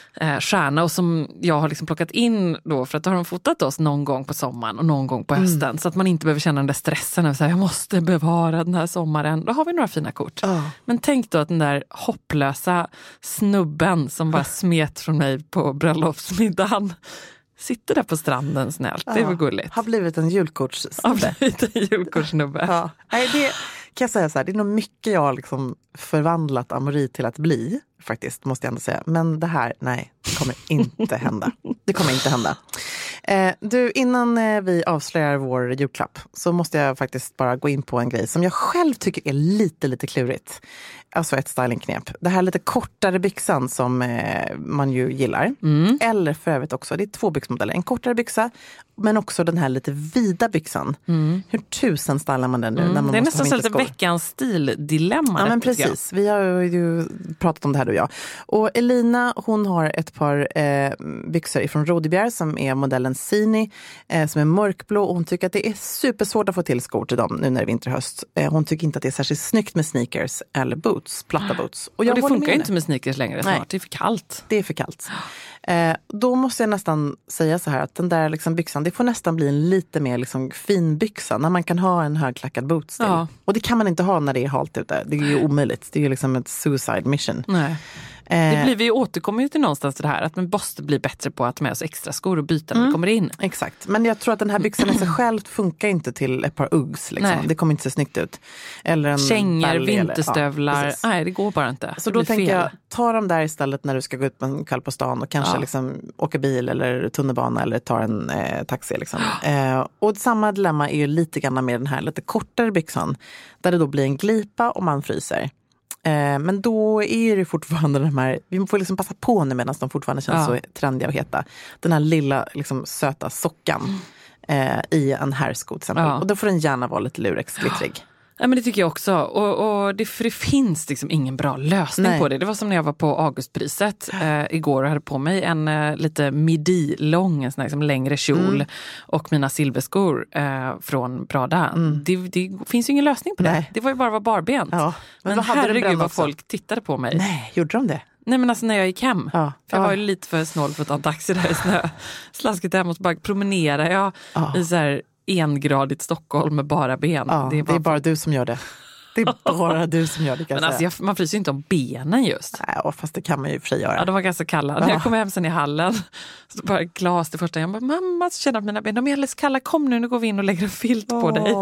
eh, stjärna och som jag har liksom plockat in då för att då har de fotat oss någon gång på sommaren och någon gång på hösten mm. så att man inte behöver känna den där stressen och säga jag måste bevara den här sommaren. Då har vi några fina kort. Oh. Men tänk då att den där hopplösa snubben som bara smet från mig på bröllopsmiddagen sitter där på stranden snällt. Ja, det är väl gulligt. Har blivit en julkortssnubbe. Har blivit en julkortssnubbe. Ja. Nej, det kan jag säga så här, det är nog mycket jag har liksom förvandlat Amaury till att bli, faktiskt, måste jag ändå säga. Men det här, nej, det kommer inte hända. Det kommer inte hända. Eh, du, innan eh, vi avslöjar vår julklapp så måste jag faktiskt bara gå in på en grej som jag själv tycker är lite, lite klurigt. Alltså ett stylingknep. Det här lite kortare byxan som eh, man ju gillar. Mm. Eller för övrigt också, det är två byxmodeller. En kortare byxa, men också den här lite vida byxan. Mm. Hur tusen stylar man den nu? Mm. När man det är måste nästan så lite veckans stildilemma. Ja, men precis. Vi har ju pratat om det här du och jag. Och Elina, hon har ett par eh, byxor ifrån Rodebjer som är modellen Sini, eh, som är mörkblå. Och hon tycker att det är supersvårt att få till skor till dem nu när det är vinterhöst. Eh, hon tycker inte att det är särskilt snyggt med sneakers eller boots, platta boots. Och, jag och det funkar ju inte med sneakers längre snart. Nej. Det är för kallt. Det är för kallt. Eh, då måste jag nästan säga så här att den där liksom byxan, det får nästan bli en lite mer liksom fin byxa när man kan ha en högklackad boots till. Ja. Och det kan man inte ha när det är halt ute. Det är ju omöjligt. Det är ju liksom ett suicide mission. Nej. Det blir vi återkommer ju till någonstans till det här att man måste bli bättre på att ta med oss extra skor och byta när mm. vi kommer in. Exakt, men jag tror att den här byxan i sig själv funkar inte till ett par Uggs liksom. Det kommer inte så snyggt ut. Eller en kängor, vinterstövlar, ja, nej det går bara inte. Så då tänker fel. jag, ta dem där istället när du ska gå ut en kväll på stan och kanske ja. liksom åka bil eller tunnelbana eller ta en eh, taxi liksom. eh, och samma dilemma är ju lite grann med den här lite kortare byxan där det då blir en glipa och man fryser. Eh, men då är det fortfarande de här, vi får liksom passa på nu medan de fortfarande känns ja. så trendiga och heta. Den här lilla liksom söta sockan eh, i en herrsko till exempel. Ja. Och då får den gärna vara lite lurex-glittrig. Ja, men det tycker jag också. Och, och det, för det finns liksom ingen bra lösning Nej. på det. Det var som när jag var på Augustpriset eh, igår och hade på mig en eh, lite midi-lång, en sån här, liksom, längre kjol mm. och mina silverskor eh, från Prada. Mm. Det, det finns ju ingen lösning på det. Nej. Det var ju bara vara barben. Ja. Men, men herregud vad folk tittade på mig. Nej, gjorde de det? Nej men alltså när jag gick hem. Ja. För jag ja. var ju lite för snål för att ta en taxi där i snö. Slasket hem och så bara promenera jag ja. i så här engradigt Stockholm med bara ben. Ja, det är bara, det är bara du som gör det. Det är bara du som gör det, kan Men jag alltså, säga. jag, man fryser ju inte om benen just. Nej, fast det kan man ju för sig göra. Ja, de var ganska kalla. Ja. När jag kom hem sen i hallen så bara glas det första. Jag bara, mamma, så känner att mina ben, de är alldeles kalla. Kom nu, nu går vi in och lägger en filt oh. på dig.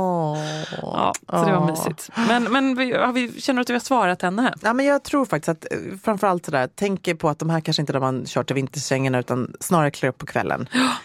Ja, så oh. det var mysigt. Men, men vi, har vi, känner du att vi har svarat henne? Ja, men jag tror faktiskt att framförallt sådär, tänker på att de här kanske inte där man kör till vintersängarna utan snarare klär upp på kvällen.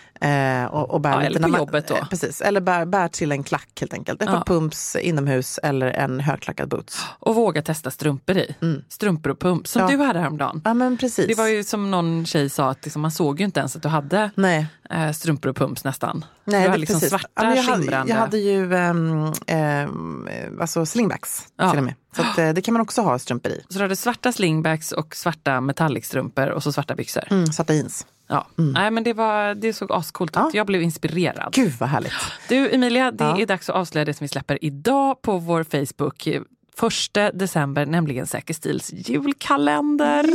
Eh, och, och bär ja, lite eller på man, jobbet då. Eh, precis, eller bär, bär till en klack helt enkelt. Ett ja. par pumps inomhus eller en högklackad boots. Och våga testa strumpor i. Mm. Strumpor och pumps, som ja. du hade häromdagen. Ja, men precis. Det var ju som någon tjej sa, att liksom, man såg ju inte ens att du hade Nej. Eh, strumpor och pumps nästan. Nej, du det liksom precis. svarta, ja, jag, hade, skimrande. jag hade ju ähm, ähm, alltså slingbacks ja. till och med. Så att, äh, det kan man också ha strumpor i. Så du hade svarta slingbacks och svarta metallicstrumpor och så svarta byxor. Mm, svarta jeans. Ja, mm. Nej, men det, var, det såg ascoolt ut. Ja. Jag blev inspirerad. Gud vad härligt. Du Emilia, det ja. är dags att avslöja det som vi släpper idag på vår Facebook. Första december, nämligen Säker Stils julkalender.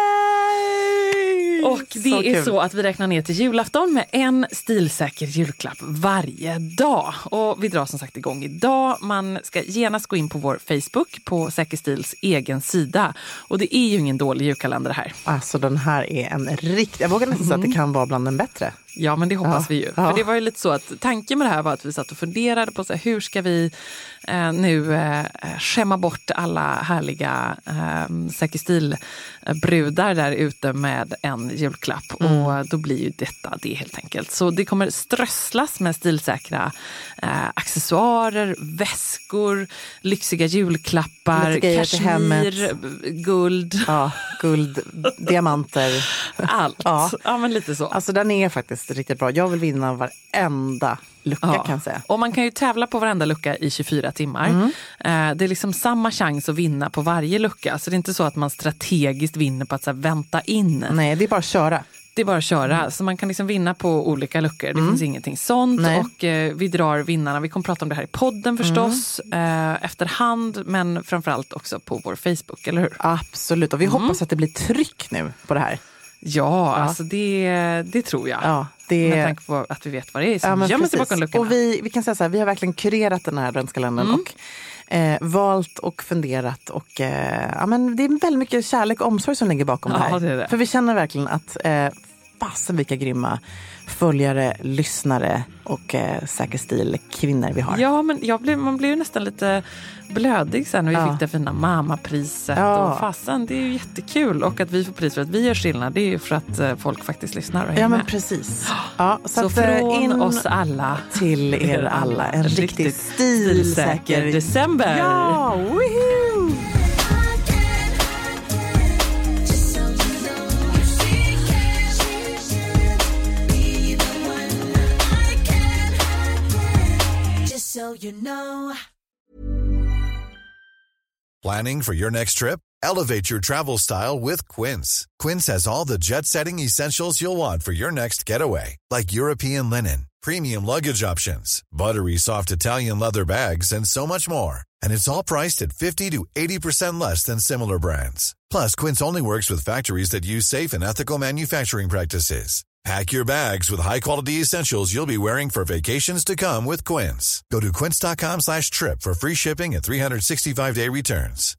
Yay! Och det så är kul. Så att vi räknar ner till julafton med en stilsäker julklapp varje dag. Och vi drar som sagt igång idag. Man ska genast gå in på vår Facebook på Säker Stils egen sida. Och det är ju ingen dålig julkalender här. Alltså den här är en riktig... Jag vågar nästan säga mm. att det kan vara bland den bättre. Ja, men det hoppas ja. vi ju. Ja. För det var ju lite så att tanken med det här var att vi satt och funderade på så här, hur ska vi eh, nu eh, skämma bort alla härliga eh, Säker Stil-brudar där ute med en julklapp. Mm. Och då blir ju detta det helt enkelt. Så det kommer strösslas med stilsäkra eh, accessoarer, väskor, lyxiga julklappar, kashmir, guld. Ja, guld, diamanter. Allt. Ja. ja, men lite så. Alltså den är faktiskt riktigt bra. Jag vill vinna varenda lucka ja. kan jag säga. Och man kan ju tävla på varenda lucka i tjugofyra timmar. Mm. Eh, det är liksom samma chans att vinna på varje lucka. Så det är inte så att man strategiskt vinner på att så här, vänta in. Nej, det är bara att köra. Det är bara att köra. Mm. Så man kan liksom vinna på olika luckor. Det mm. finns ingenting sånt. Nej. Och eh, vi drar vinnarna. Vi kommer prata om det här i podden förstås. Mm. Eh, efterhand. Men framförallt också på vår Facebook, eller hur? Absolut. Och vi mm. hoppas att det blir tryck nu på det här. Ja, ja, alltså det, det tror jag. Ja, det... Med tanke på att vi vet vad det är som ja, gömmer sig bakom luckorna. Och vi, vi kan säga så här, vi har verkligen kurerat den här adventskalendern mm. och eh, valt och funderat. Och eh, ja, men det är väldigt mycket kärlek och omsorg som ligger bakom ja, det här. Det är det. För vi känner verkligen att eh, fasen vilka grymma följare, lyssnare och eh, säker stil kvinnor vi har. Ja, men jag blev, man blev ju nästan lite blödig sen när vi ja. fick det fina mammapriset. Ja. Och fasen, det är ju jättekul. Och att vi får pris för att vi gör skillnad, det är ju för att eh, folk faktiskt lyssnar och hänger Ja, men med. precis. Ja, så så att, från in oss alla till er alla. En riktigt stilsäker december. Ja, woohoo! So you know. Planning for your next trip? Elevate your travel style with Quince. Quince has all the jet-setting essentials you'll want for your next getaway, like European linen, premium luggage options, buttery soft Italian leather bags, and so much more. And it's all priced at fifty to eighty percent less than similar brands. Plus, Quince only works with factories that use safe and ethical manufacturing practices. Pack your bags with high-quality essentials you'll be wearing for vacations to come with Quince. Go to quince.com slash trip for free shipping and three sixty-five day returns.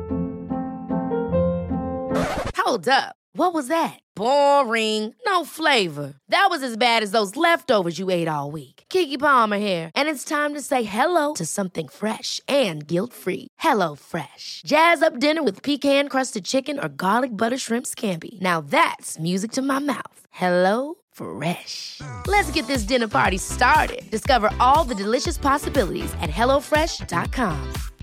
Hold up. What was that? Boring. No flavor. That was as bad as those leftovers you ate all week. Keke Palmer here, and it's time to say hello to something fresh and guilt-free. Hello Fresh. Jazz up dinner with pecan-crusted chicken or garlic butter shrimp scampi. Now that's music to my mouth. Hello Fresh. Let's get this dinner party started. Discover all the delicious possibilities at hello fresh dot com.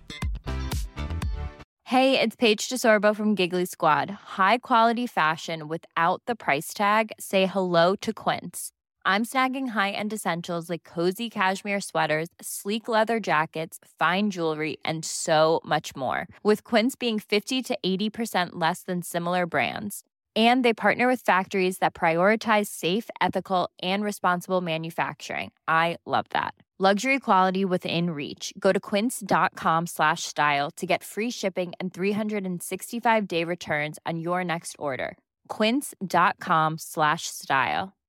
Hey, it's Paige DeSorbo from Giggly Squad. High quality fashion without the price tag. Say hello to Quince. I'm snagging high-end essentials like cozy cashmere sweaters, sleek leather jackets, fine jewelry, and so much more. With Quince being fifty to eighty percent less than similar brands. And they partner with factories that prioritize safe, ethical, and responsible manufacturing. I love that. Luxury quality within reach. Go to quince.com slash style to get free shipping and three sixty-five day returns on your next order. Quince.com slash style.